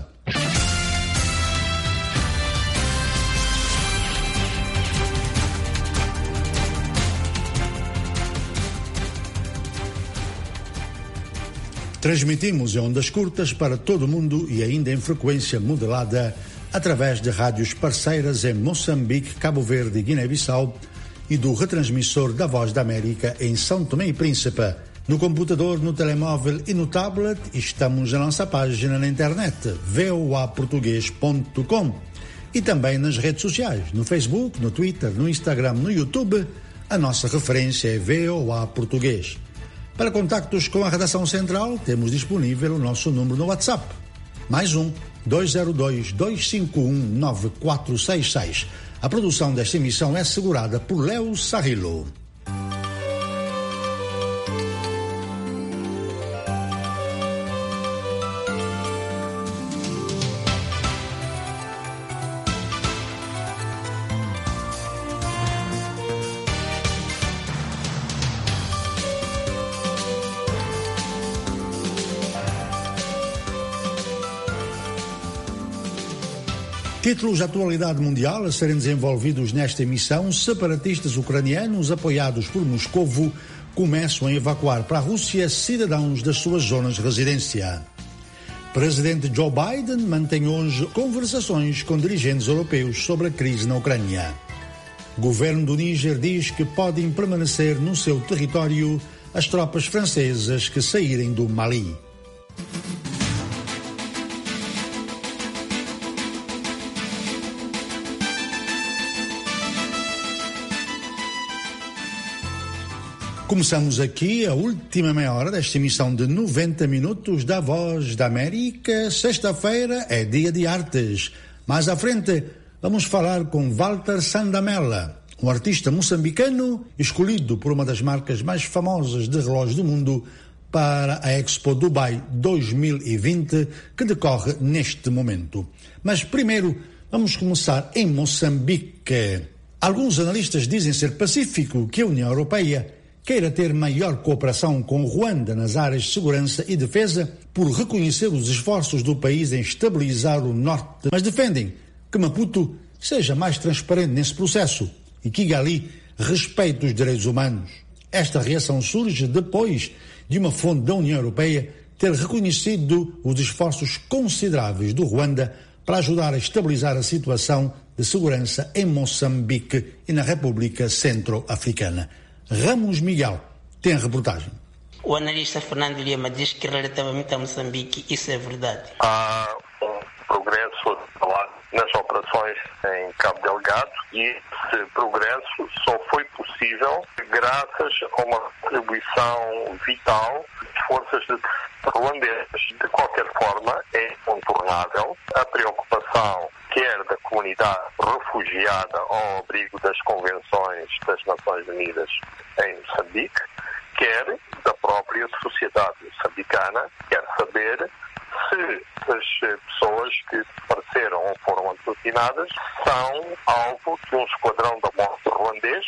[SPEAKER 12] Transmitimos em ondas curtas para todo o mundo e ainda em frequência modulada através de rádios parceiras em Moçambique, Cabo Verde e Guiné-Bissau e do retransmissor da Voz da América em São Tomé e Príncipe. No computador, no telemóvel e no tablet, estamos na nossa página na internet, voaportugues.com, e também nas redes sociais, no Facebook, no Twitter, no Instagram, no YouTube. A nossa referência é VOA Português. Para contactos com a redação central, temos disponível o nosso número no WhatsApp. Mais 202-251-9466. A produção desta emissão é assegurada por Léo Sarrilo. Títulos de atualidade mundial a serem desenvolvidos nesta emissão: separatistas ucranianos apoiados por Moscovo começam a evacuar para a Rússia cidadãos das suas zonas de residência. Presidente Joe Biden mantém hoje conversações com dirigentes europeus sobre a crise na Ucrânia. Governo do Níger diz que podem permanecer no seu território as tropas francesas que saírem do Mali. Começamos aqui a última meia hora desta emissão de 90 minutos da Voz da América. Sexta-feira é dia de artes. Mais à frente vamos falar com Walter Sandamela, um artista moçambicano escolhido por uma das marcas mais famosas de relógios do mundo para a Expo Dubai 2020, que decorre neste momento. Mas primeiro vamos começar em Moçambique. Alguns analistas dizem ser pacífico que a União Europeia queira ter maior cooperação com o Ruanda nas áreas de segurança e defesa por reconhecer os esforços do país em estabilizar o norte, mas defendem que Maputo seja mais transparente nesse processo e que Kigali respeite os direitos humanos. Esta reação surge depois de uma fonte da União Europeia ter reconhecido os esforços consideráveis do Ruanda para ajudar a estabilizar a situação de segurança em Moçambique e na República Centro-Africana. Ramos Miguel tem a reportagem.
[SPEAKER 8] O analista Fernando Lima diz que relativamente a Moçambique isso é verdade.
[SPEAKER 9] Há um progresso nas operações em Cabo Delgado e esse progresso só foi possível graças a uma contribuição vital de forças ruandesas. De qualquer forma, é incontornável a preocupação quer da comunidade refugiada ao abrigo das convenções das Nações Unidas em Moçambique, quer da própria sociedade moçambicana, quer saber se as pessoas que desapareceram ou foram assassinadas são alvo de um esquadrão da morte ruandês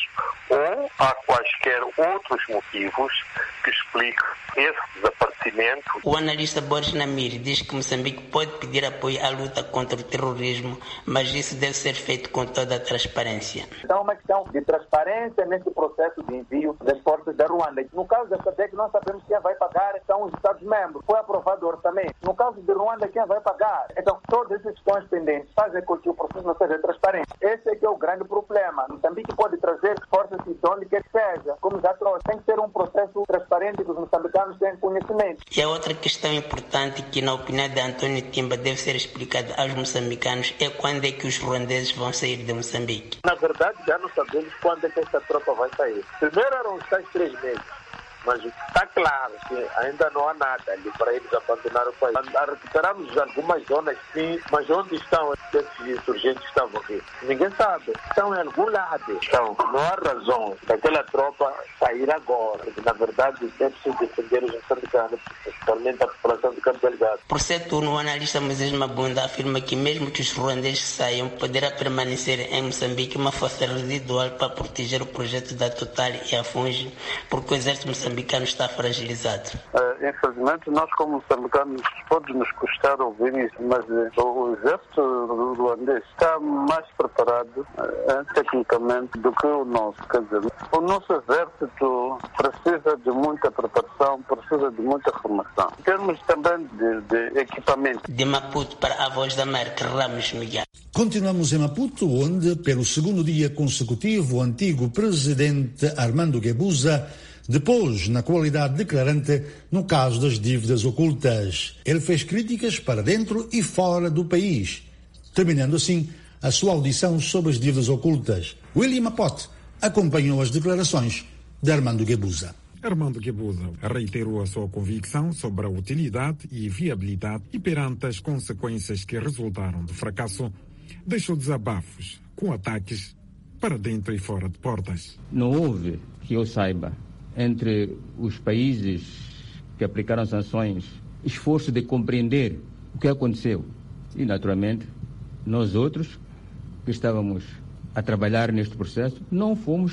[SPEAKER 9] ou há quaisquer outros motivos que expliquem esse desaparecimento.
[SPEAKER 8] O analista Boris Namir diz que Moçambique pode pedir apoio à luta contra o terrorismo, mas isso deve ser feito com toda a transparência.
[SPEAKER 10] Então é uma questão de transparência nesse processo de envio das forças da Ruanda. No caso da SADC, nós sabemos quem vai pagar são os Estados-membros. Foi aprovado o orçamento. No caso de Ruanda, quem vai pagar? Então, todas essas questões pendentes fazem com que o processo não seja transparente. Esse é que é o grande problema. Moçambique pode trazer forças de onde quer que seja, como já trouxe. Tem que ser um processo transparente que os moçambicanos tenham conhecimento.
[SPEAKER 8] E a outra questão importante que, na opinião de António Timba, deve ser explicada aos moçambicanos é quando é que os ruandeses vão sair de Moçambique.
[SPEAKER 10] Na verdade, já não sabemos quando é que esta tropa vai sair. Primeiro eram os tais 3 meses. Mas está claro que ainda não há nada ali para eles abandonar o país. Recuperamos algumas zonas, sim, mas onde estão esses insurgentes que estavam aqui? Ninguém sabe. Estão em algum lado. Então, não há razão daquela tropa sair agora. Porque, na verdade, é preciso defender os moçambicanos, principalmente a população de Cabo Delgado.
[SPEAKER 8] Por ser turno, o analista Moisés Mabunda afirma que mesmo que os ruandeses saiam, poderá permanecer em Moçambique uma força residual para proteger o projeto da Total e a Fungi, porque o exército moçambicano está fragilizado.
[SPEAKER 19] Infelizmente, nós como moçambicanos pode nos custar ouvir isso, mas o exército ruandês está mais preparado tecnicamente do que o nosso. Quer dizer, o nosso exército precisa de muita preparação, precisa de muita formação. Em termos também de equipamento.
[SPEAKER 8] De Maputo para a Voz da América, Ramos Miguel.
[SPEAKER 12] Continuamos em Maputo, onde, pelo segundo dia consecutivo, o antigo presidente Armando Guebuza depôs na qualidade declarante no caso das dívidas ocultas. Ele fez críticas para dentro e fora do país, terminando assim a sua audição sobre as dívidas ocultas. William Apote acompanhou as declarações de Armando Guebuza.
[SPEAKER 3] Armando Guebuza reiterou a sua convicção sobre a utilidade e viabilidade e perante as consequências que resultaram do fracasso, deixou desabafos com ataques para dentro e fora de portas.
[SPEAKER 4] Não houve, que eu saiba, entre os países que aplicaram sanções, esforço de compreender o que aconteceu. E, naturalmente, nós outros que estávamos a trabalhar neste processo, não fomos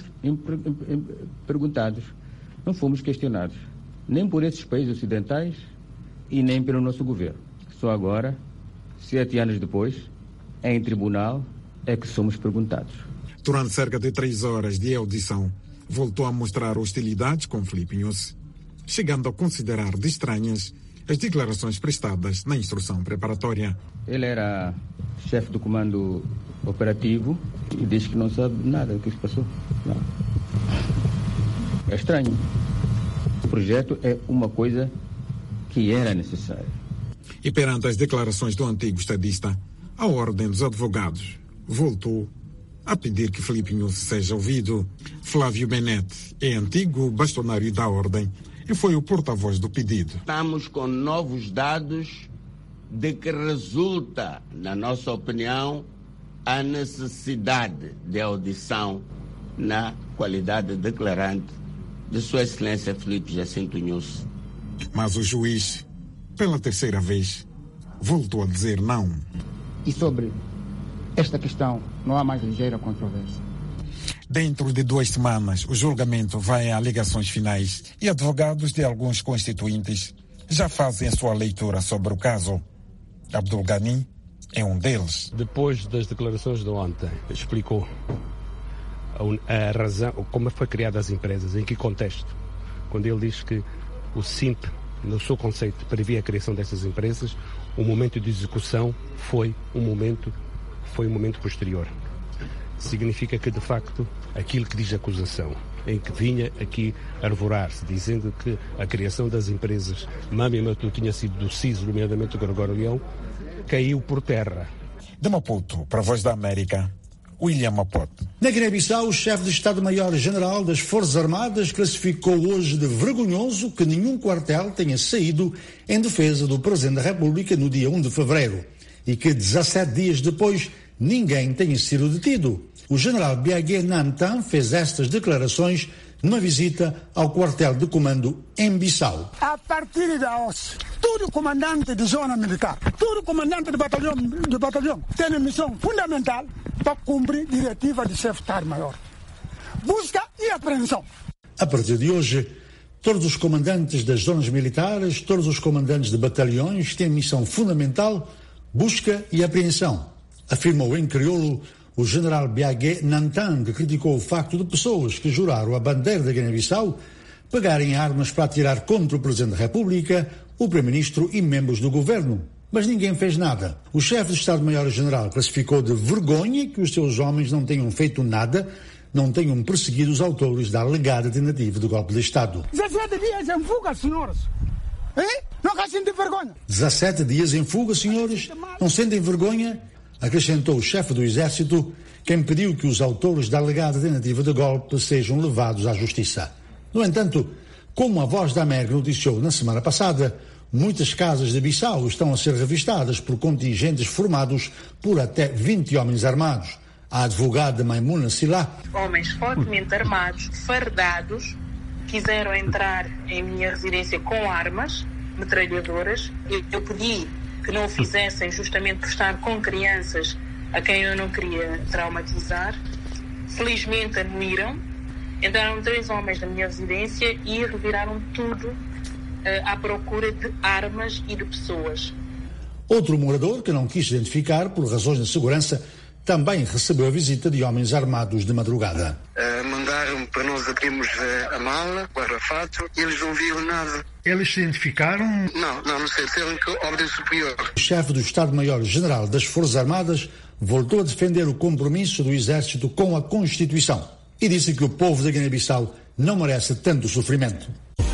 [SPEAKER 4] perguntados, não fomos questionados, nem por esses países ocidentais e nem pelo nosso governo. Só agora, 7 anos depois, em tribunal, é que somos perguntados.
[SPEAKER 3] Durante cerca de 3 horas de audição, voltou a mostrar hostilidades com Filipe Nyusi, chegando a considerar de estranhas as declarações prestadas na instrução preparatória.
[SPEAKER 4] Ele era chefe do comando operativo e diz que não sabe nada do que se passou. Não. É estranho. O projeto é uma coisa que era necessária.
[SPEAKER 3] E perante as declarações do antigo estadista, a Ordem dos Advogados voltou a pedir que Filipe Nyusi seja ouvido. Flávio Benete é antigo bastonário da Ordem e foi o porta-voz do pedido.
[SPEAKER 5] Estamos com novos dados de que resulta, na nossa opinião, a necessidade de audição na qualidade declarante de Sua Excelência Filipe Jacinto Nyusi.
[SPEAKER 3] Mas o juiz, pela terceira vez, voltou a dizer não.
[SPEAKER 6] E sobre esta questão, não há mais ligeira controvérsia.
[SPEAKER 3] Dentro de 2 semanas, o julgamento vai a alegações finais e advogados de alguns constituintes já fazem a sua leitura sobre o caso. Abdul Ghani é um deles.
[SPEAKER 7] Depois das declarações de ontem, explicou a razão, como foi criadas as empresas, em que contexto. Quando ele diz que o SIMP, no seu conceito, previa a criação dessas empresas, o momento de execução foi um momento posterior. Significa que, de facto, aquilo que diz a acusação, em que vinha aqui arvorar-se, dizendo que a criação das empresas Mami Matu tinha sido do CISO, nomeadamente o Gregório Leão, caiu por terra.
[SPEAKER 3] De Maputo, para a Voz da América, William Apote.
[SPEAKER 12] Na Guiné-Bissau, o chefe de Estado-Maior-General das Forças Armadas classificou hoje de vergonhoso que nenhum quartel tenha saído em defesa do Presidente da República no dia 1 de fevereiro e que 17 dias depois ninguém tenha sido detido. O general Biagé Nantan fez estas declarações numa visita ao quartel de comando em Bissau.
[SPEAKER 11] A partir da OSS, todo comandante de zona militar, todo comandante de batalhão tem missão fundamental para cumprir a diretiva de chefe de Estado-Maior. Busca e apreensão.
[SPEAKER 12] A partir de hoje, todos os comandantes das zonas militares, todos os comandantes de batalhões têm missão fundamental, busca e apreensão, afirmou em crioulo o general Biagé Nantan, que criticou o facto de pessoas que juraram a bandeira da Guiné-Bissau pegarem armas para atirar contra o Presidente da República, o Primeiro-Ministro e membros do governo. Mas ninguém fez nada. O chefe do Estado-Maior-General classificou de vergonha que os seus homens não tenham feito nada, não tenham perseguido os autores da alegada tentativa de golpe de Estado.
[SPEAKER 11] 17 dias em fuga, senhores. Não sentem vergonha?
[SPEAKER 12] 17 dias em fuga, senhores? Não sentem vergonha? Acrescentou o chefe do Exército, quem pediu que os autores da alegada tentativa de golpe sejam levados à justiça. No entanto, como a Voz da América noticiou na semana passada, muitas casas de Bissau estão a ser revistadas por contingentes formados por até 20 homens armados. A advogada Maimuna Silá.
[SPEAKER 13] Homens fortemente armados, fardados, quiseram entrar em minha residência com armas, metralhadoras. Eu pedi que não o fizessem justamente por estar com crianças a quem eu não queria traumatizar. Felizmente anuíram. Entraram 3 homens na minha residência e reviraram tudo à procura de armas e de pessoas.
[SPEAKER 12] Outro morador, que não quis identificar por razões de segurança, também recebeu a visita de homens armados de madrugada.
[SPEAKER 14] Mandaram para nós abrirmos a mala, o arrafato, e eles não viram nada.
[SPEAKER 12] Eles se identificaram?
[SPEAKER 14] Não sei. Disseram que ordem superior.
[SPEAKER 12] O chefe do Estado-Maior-General das Forças Armadas voltou a defender o compromisso do Exército com a Constituição e disse que o povo da Guiné-Bissau não merece tanto sofrimento.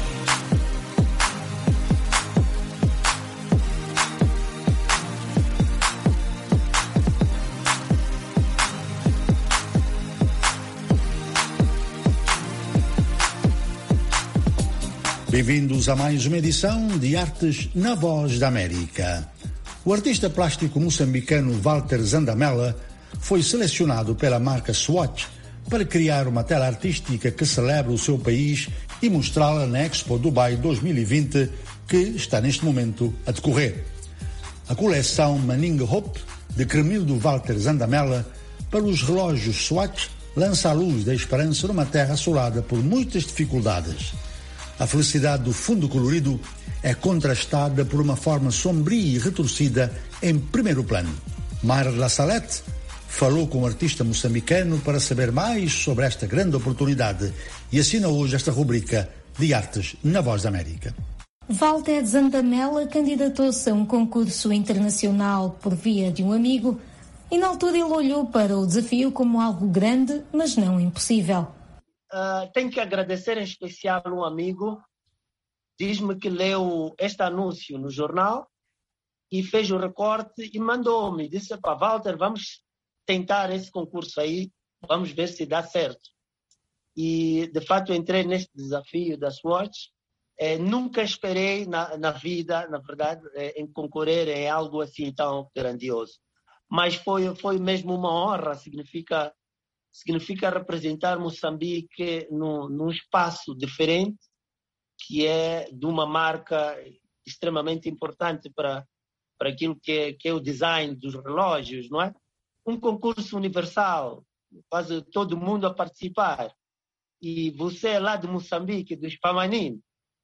[SPEAKER 12] Bem-vindos a mais uma edição de Artes na Voz da América. O artista plástico moçambicano Walter Zandamela foi selecionado pela marca Swatch para criar uma tela artística que celebra o seu país e mostrá-la na Expo Dubai 2020, que está neste momento a decorrer. A coleção Manning Hope, de Cremildo Walter Zandamela, para os relógios Swatch, lança a luz da esperança numa terra assolada por muitas dificuldades. A felicidade do fundo colorido é contrastada por uma forma sombria e retorcida em primeiro plano. Mayra de la Salette falou com o artista moçambicano para saber mais sobre esta grande oportunidade e assina hoje esta rubrica de Artes na Voz da América.
[SPEAKER 20] Walter Zandamela candidatou-se a um concurso internacional por via de um amigo e na altura ele olhou para o desafio como algo grande, mas não impossível.
[SPEAKER 16] Tenho que agradecer em especial um amigo, diz-me que leu este anúncio no jornal e fez o recorte e mandou-me, disse, Walter, vamos tentar esse concurso aí, vamos ver se dá certo. E, de fato, entrei neste desafio da Swatch. Nunca esperei na vida, na verdade, em concorrer em algo assim tão grandioso. Mas foi mesmo uma honra, significa representar Moçambique num espaço diferente, que é de uma marca extremamente importante para aquilo que é o design dos relógios, não é? Um concurso universal, quase todo mundo a participar. E você lá de Moçambique, do Spamanin,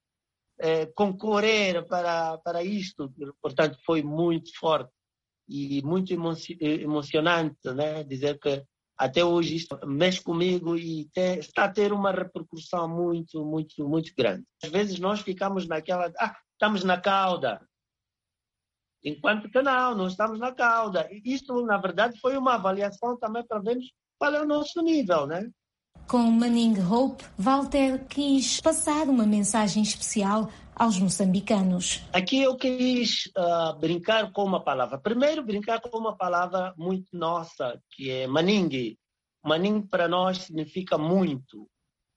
[SPEAKER 16] concorrer para isto, portanto, foi muito forte e muito emocionante, né? Dizer que até hoje isto mexe comigo e está a ter uma repercussão muito, muito, muito grande. Às vezes nós ficamos naquela, estamos na cauda, enquanto que não estamos na cauda. E isto, na verdade, foi uma avaliação também para vermos qual é o nosso nível, né?
[SPEAKER 20] Com Manning Hope, Walter quis passar uma mensagem especial aos moçambicanos.
[SPEAKER 16] Aqui eu quis brincar com uma palavra. Primeiro, brincar com uma palavra muito nossa, que é Manning. Manning para nós significa muito.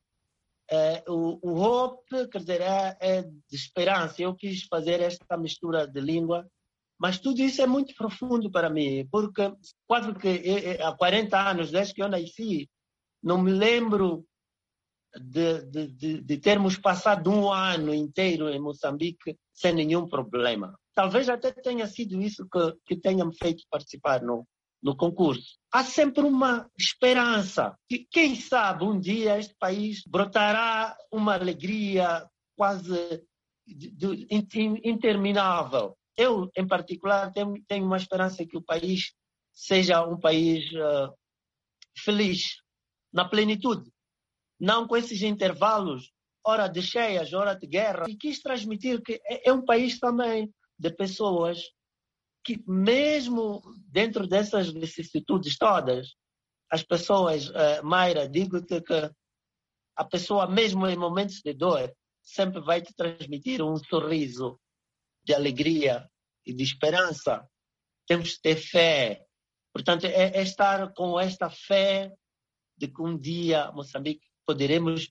[SPEAKER 16] O Hope, quer dizer, é de esperança. Eu quis fazer esta mistura de língua, mas tudo isso é muito profundo para mim, porque quase que há 40 anos, desde que eu nasci, não me lembro de termos passado um ano inteiro em Moçambique sem nenhum problema. Talvez até tenha sido isso que tenha me feito participar no concurso. Há sempre uma esperança que, quem sabe, um dia este país brotará uma alegria quase interminável. Eu, em particular, tenho uma esperança que o país seja um país feliz, na plenitude, não com esses intervalos, hora de cheias, hora de guerra. E quis transmitir que é um país também de pessoas que, mesmo dentro dessas vicissitudes todas, as pessoas, Mayra, digo-te que a pessoa, mesmo em momentos de dor, sempre vai te transmitir um sorriso de alegria e de esperança. Temos que ter fé. Portanto, é estar com esta fé de que um dia Moçambique poderemos,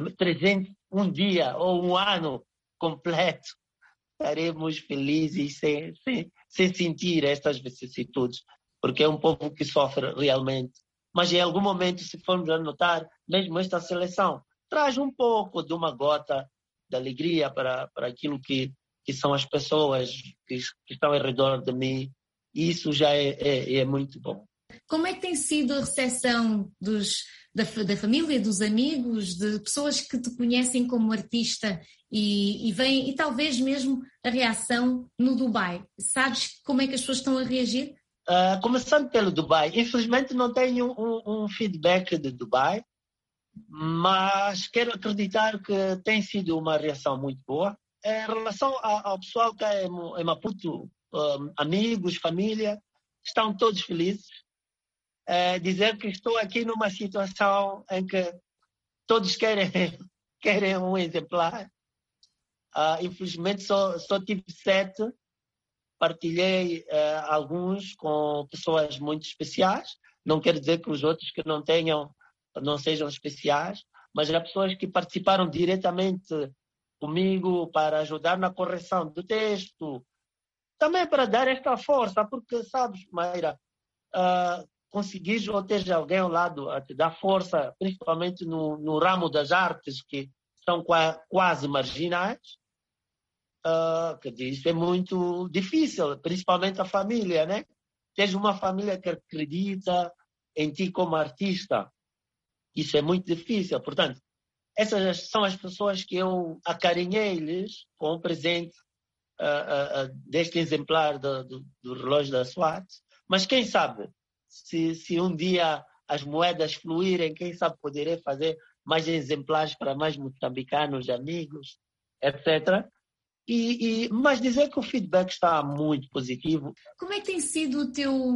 [SPEAKER 16] um dia ou um ano completo, estaremos felizes sem sentir estas vicissitudes, porque é um povo que sofre realmente. Mas em algum momento, se formos a notar, mesmo esta seleção traz um pouco de uma gota de alegria para aquilo que são as pessoas que estão ao redor de mim. E isso já é muito bom.
[SPEAKER 20] Como é que tem sido a recepção da família, dos amigos, de pessoas que te conhecem como artista e talvez mesmo a reação no Dubai? Sabes como é que as pessoas estão a reagir?
[SPEAKER 16] Começando pelo Dubai, infelizmente não tenho um feedback de Dubai, mas quero acreditar que tem sido uma reação muito boa. Em relação ao pessoal que é em Maputo, amigos, família, estão todos felizes. Dizer que estou aqui numa situação em que todos querem um exemplar. Infelizmente só tive 7. Partilhei alguns com pessoas muito especiais. Não quer dizer que os outros que não sejam especiais, mas há pessoas que participaram diretamente comigo para ajudar na correção do texto. Também para dar esta força, porque, sabes, Mayra, conseguir ou ter alguém ao lado a te dar força, principalmente no ramo das artes, que são quase marginais, isso é muito difícil, principalmente a família, né? Tens uma família que acredita em ti como artista. Isso é muito difícil. Portanto, essas são as pessoas que eu acarinhei-lhes com o presente deste exemplar do relógio da SWAT. Mas quem sabe, se um dia as moedas fluírem, quem sabe poderei fazer mais exemplares para mais moçambicanos, amigos, etc. Mas dizer que o feedback está muito positivo.
[SPEAKER 20] Como é que tem sido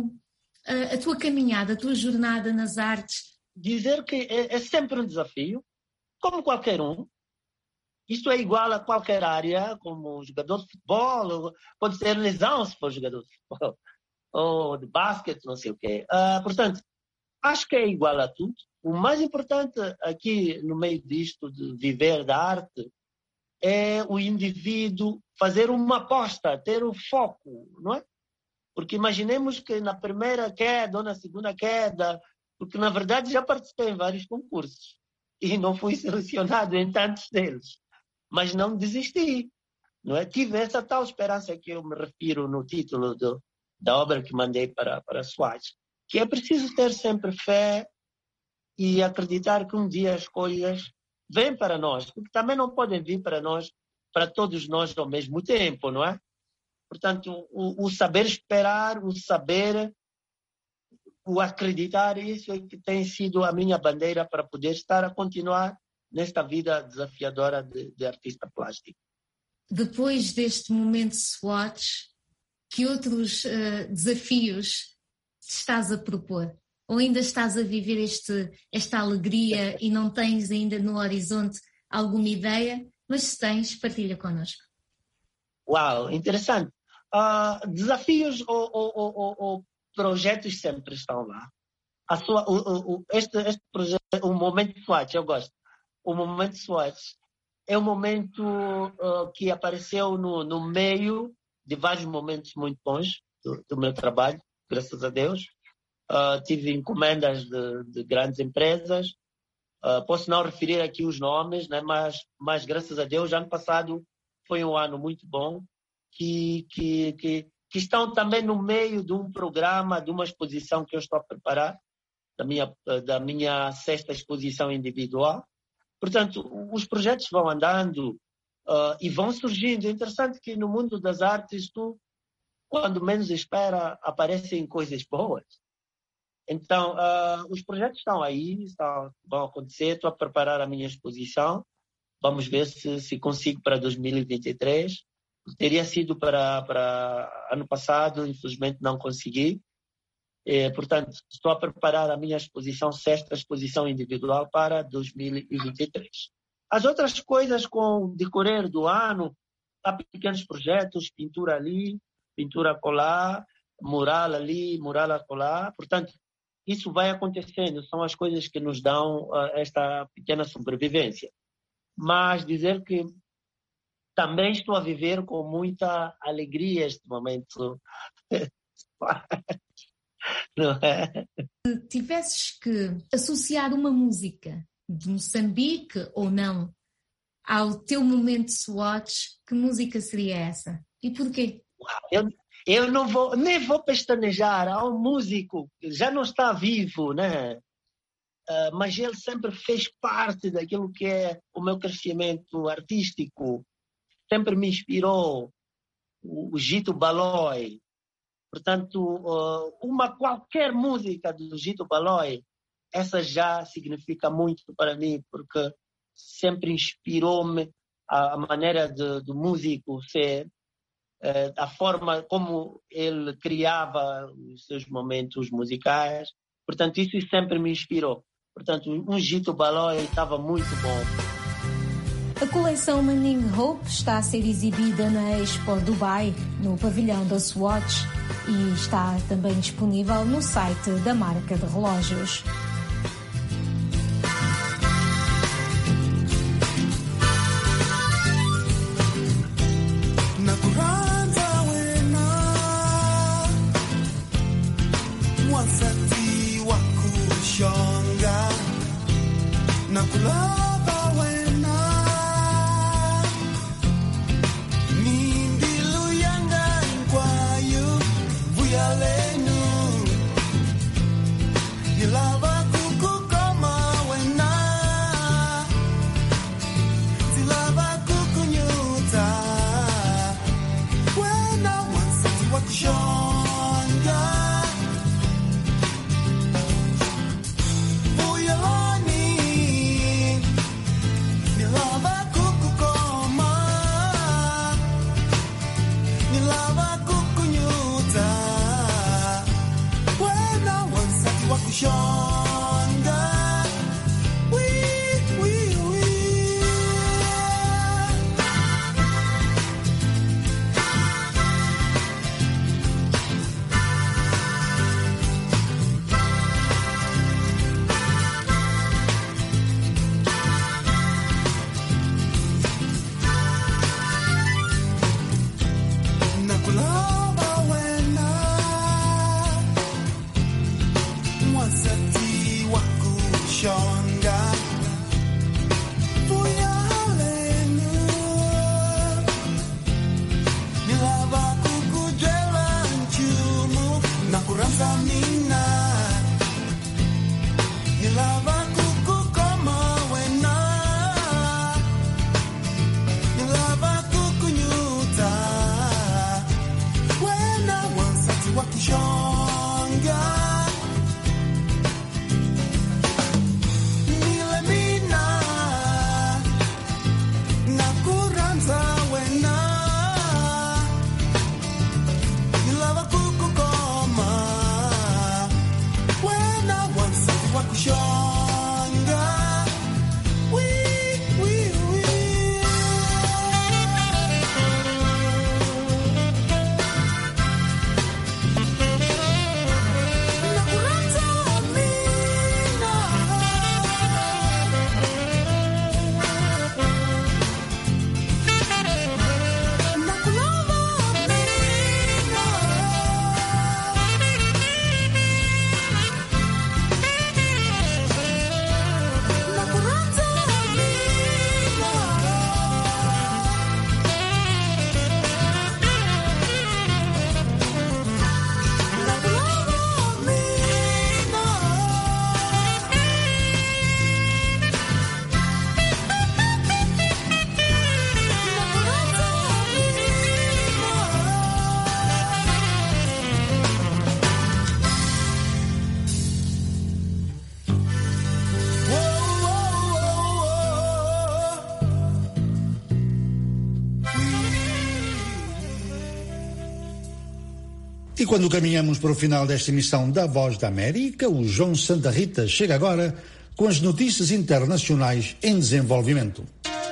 [SPEAKER 20] a tua caminhada, a tua jornada nas artes?
[SPEAKER 16] Dizer que é sempre um desafio, como qualquer um. Isto é igual a qualquer área, como jogador de futebol, pode ser lesão se for jogador de futebol, ou de basquete, não sei o quê. Portanto, acho que é igual a tudo. O mais importante aqui no meio disto de viver da arte é o indivíduo fazer uma aposta, ter o foco, não é? Porque imaginemos que na primeira queda ou na segunda queda, porque na verdade já participei em vários concursos e não fui selecionado em tantos deles, mas não desisti, não é? Tive essa tal esperança que eu me refiro no título da obra que mandei para a SWAT, que é preciso ter sempre fé e acreditar que um dia as coisas vêm para nós, porque também não podem vir para nós, para todos nós ao mesmo tempo, não é? Portanto, o saber esperar, o saber, o acreditar, isso é que tem sido a minha bandeira para poder estar a continuar nesta vida desafiadora de artista plástico.
[SPEAKER 20] Depois deste momento SWAT, que outros desafios te estás a propor? Ou ainda estás a viver esta alegria e não tens ainda no horizonte alguma ideia? Mas se tens, partilha connosco. Uau,
[SPEAKER 16] interessante. Desafios ou projetos sempre estão lá. Este projeto, o Momento SWAT, eu gosto. O Momento SWAT é um momento que apareceu no meio de vários momentos muito bons do meu trabalho, graças a Deus. Tive encomendas de grandes empresas, Posso não referir aqui os nomes, né? Mas graças a Deus, ano passado foi um ano muito bom, que estão também no meio de um programa, de uma exposição que eu estou a preparar, da minha 6ª exposição individual. Portanto, os projetos vão andando e vão surgindo. É interessante que no mundo das artes, quando menos espera, aparecem coisas boas. Então, os projetos estão aí, vão acontecer. Estou a preparar a minha exposição. Vamos ver se consigo para 2023. Teria sido para ano passado, infelizmente não consegui. Portanto, estou a preparar a minha exposição, 6ª exposição individual para 2023. As outras coisas com o decorrer do ano, há pequenos projetos, pintura ali, pintura acolá, mural ali, mural acolá. Portanto, isso vai acontecendo, são as coisas que nos dão esta pequena sobrevivência. Mas dizer que também estou a viver com muita alegria este momento. Não é?
[SPEAKER 20] Se tivesses que associar uma música de Moçambique ou não ao teu momento Swatch, que música seria essa? E porquê?
[SPEAKER 16] Eu nem vou pestanejar. Há um músico que já não está vivo, né? Mas ele sempre fez parte daquilo que é o meu crescimento artístico. Sempre me inspirou, o Gito Balói. Portanto, qualquer música do Gito Balói, essa já significa muito para mim, porque sempre inspirou-me a maneira do músico ser, a forma como ele criava os seus momentos musicais. Portanto, isso sempre me inspirou. Portanto, um Gito Balói estava muito bom.
[SPEAKER 21] A coleção Manning Hope está a ser exibida na Expo Dubai, no pavilhão da Swatch, e está também disponível no site da marca de relógios.
[SPEAKER 12] E quando caminhamos para o final desta emissão da Voz da América, o João Santa Rita chega agora com as notícias internacionais em desenvolvimento.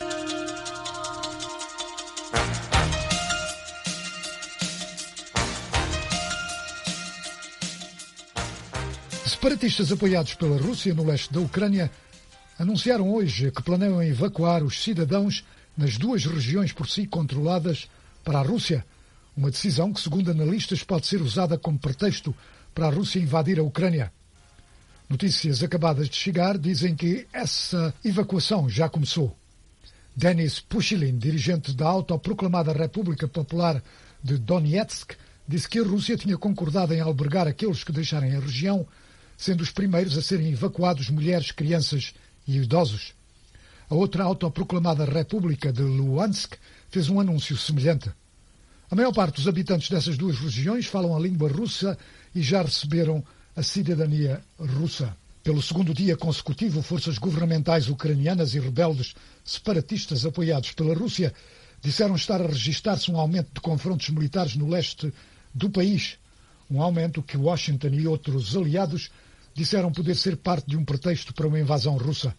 [SPEAKER 2] Separatistas apoiados pela Rússia no leste da Ucrânia anunciaram hoje que planeiam evacuar os cidadãos nas duas regiões por si controladas para a Rússia, uma decisão que, segundo analistas, pode ser usada como pretexto para a Rússia invadir a Ucrânia. Notícias acabadas de chegar dizem que essa evacuação já começou. Denis Pushilin, dirigente da autoproclamada República Popular de Donetsk, disse que a Rússia tinha concordado em albergar aqueles que deixarem a região, sendo os primeiros a serem evacuados mulheres, crianças e idosos. A outra autoproclamada República de Luhansk fez um anúncio semelhante. A maior parte dos habitantes dessas duas regiões falam a língua russa e já receberam a cidadania russa. Pelo segundo dia consecutivo, forças governamentais ucranianas e rebeldes separatistas apoiados pela Rússia disseram estar a registar-se um aumento de confrontos militares no leste do país, um aumento que Washington e outros aliados disseram poder ser parte de um pretexto para uma invasão russa.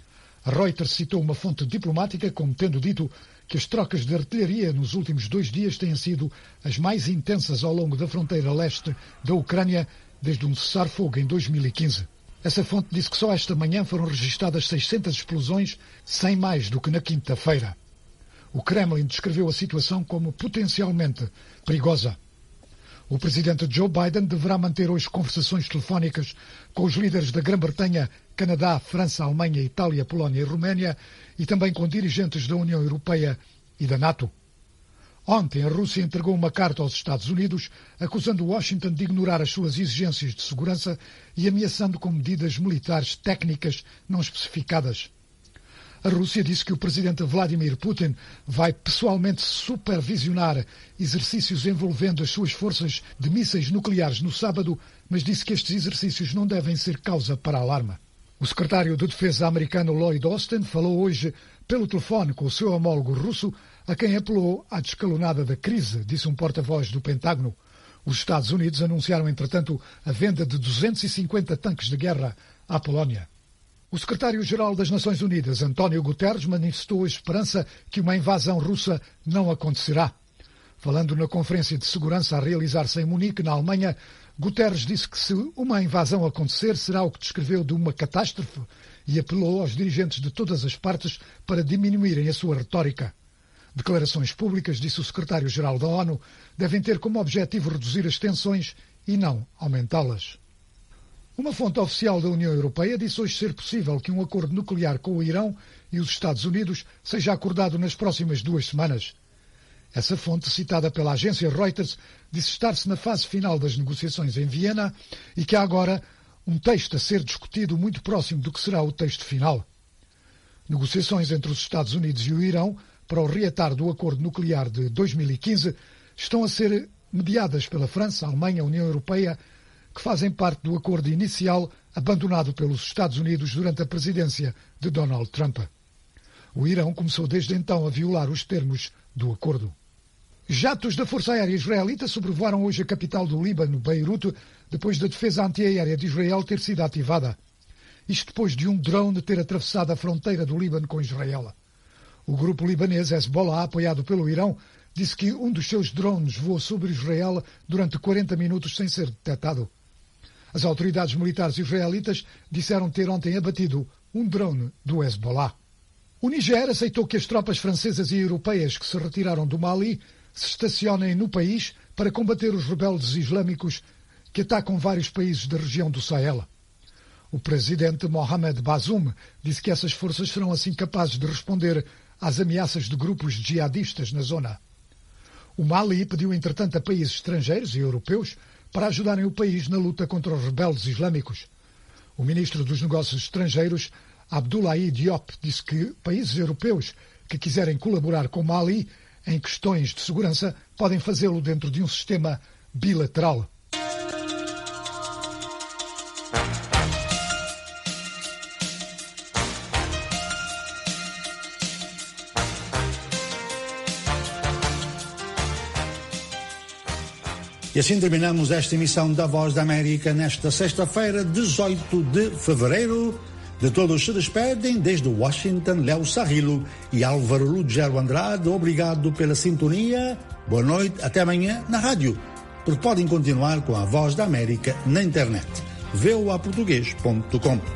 [SPEAKER 2] A Reuters citou uma fonte diplomática como tendo dito que as trocas de artilharia nos últimos 2 dias têm sido as mais intensas ao longo da fronteira leste da Ucrânia desde um cessar-fogo em 2015. Essa fonte disse que só esta manhã foram registadas 600 explosões, 100 mais do que na quinta-feira. O Kremlin descreveu a situação como potencialmente perigosa. O presidente Joe Biden deverá manter hoje conversações telefónicas com os líderes da Grã-Bretanha, Canadá, França, Alemanha, Itália, Polónia e Roménia e também com dirigentes da União Europeia e da NATO. Ontem, a Rússia entregou uma carta aos Estados Unidos acusando Washington de ignorar as suas exigências de segurança e ameaçando com medidas militares técnicas não especificadas. A Rússia disse que o presidente Vladimir Putin vai pessoalmente supervisionar exercícios envolvendo as suas forças de mísseis nucleares no sábado, mas disse que estes exercícios não devem ser causa para alarme. O secretário de Defesa americano Lloyd Austin falou hoje pelo telefone com o seu homólogo russo, a quem apelou à descalonada da crise, disse um porta-voz do Pentágono. Os Estados Unidos anunciaram, entretanto, a venda de 250 tanques de guerra à Polónia. O secretário-geral das Nações Unidas, António Guterres, manifestou a esperança que uma invasão russa não acontecerá. Falando na Conferência de Segurança a realizar-se em Munique, na Alemanha, Guterres disse que se uma invasão acontecer será o que descreveu de uma catástrofe e apelou aos dirigentes de todas as partes para diminuírem a sua retórica. Declarações públicas, disse o secretário-geral da ONU, devem ter como objetivo reduzir as tensões e não aumentá-las. Uma fonte oficial da União Europeia disse hoje ser possível que um acordo nuclear com o Irão e os Estados Unidos seja acordado nas próximas 2 semanas. Essa fonte, citada pela agência Reuters, disse estar-se na fase final das negociações em Viena e que há agora um texto a ser discutido muito próximo do que será o texto final. Negociações entre os Estados Unidos e o Irão para o reatar do acordo nuclear de 2015 estão a ser mediadas pela França, a Alemanha, a União Europeia, que fazem parte do acordo inicial abandonado pelos Estados Unidos durante a presidência de Donald Trump. O Irão começou desde então a violar os termos do acordo. Jatos da Força Aérea Israelita sobrevoaram hoje a capital do Líbano, Beirute, depois da defesa antiaérea de Israel ter sido ativada. Isto depois de um drone ter atravessado a fronteira do Líbano com Israel. O grupo libanês Hezbollah, apoiado pelo Irão, disse que um dos seus drones voou sobre Israel durante 40 minutos sem ser detectado. As autoridades militares israelitas disseram ter ontem abatido um drone do Hezbollah. O Niger aceitou que as tropas francesas e europeias que se retiraram do Mali se estacionem no país para combater os rebeldes islâmicos que atacam vários países da região do Sahel. O presidente Mohamed Bazoum disse que essas forças serão assim capazes de responder às ameaças de grupos jihadistas na zona. O Mali pediu, entretanto, a países estrangeiros e europeus para ajudarem o país na luta contra os rebeldes islâmicos. O ministro dos Negócios Estrangeiros, Abdoulaye Diop, disse que países europeus que quiserem colaborar com o Mali em questões de segurança podem fazê-lo dentro de um sistema bilateral.
[SPEAKER 12] E assim terminamos esta emissão da Voz da América nesta sexta-feira, 18 de fevereiro. De todos se despedem, desde Washington, Léo Sarrilo e Álvaro Lugero Andrade. Obrigado pela sintonia. Boa noite, até amanhã na rádio. Porque podem continuar com a Voz da América na internet. voaportugues.com.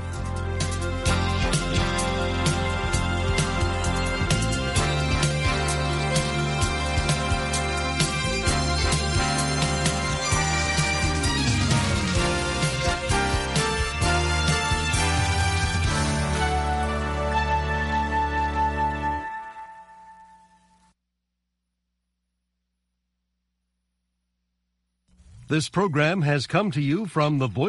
[SPEAKER 15] This program has come to you from the Voice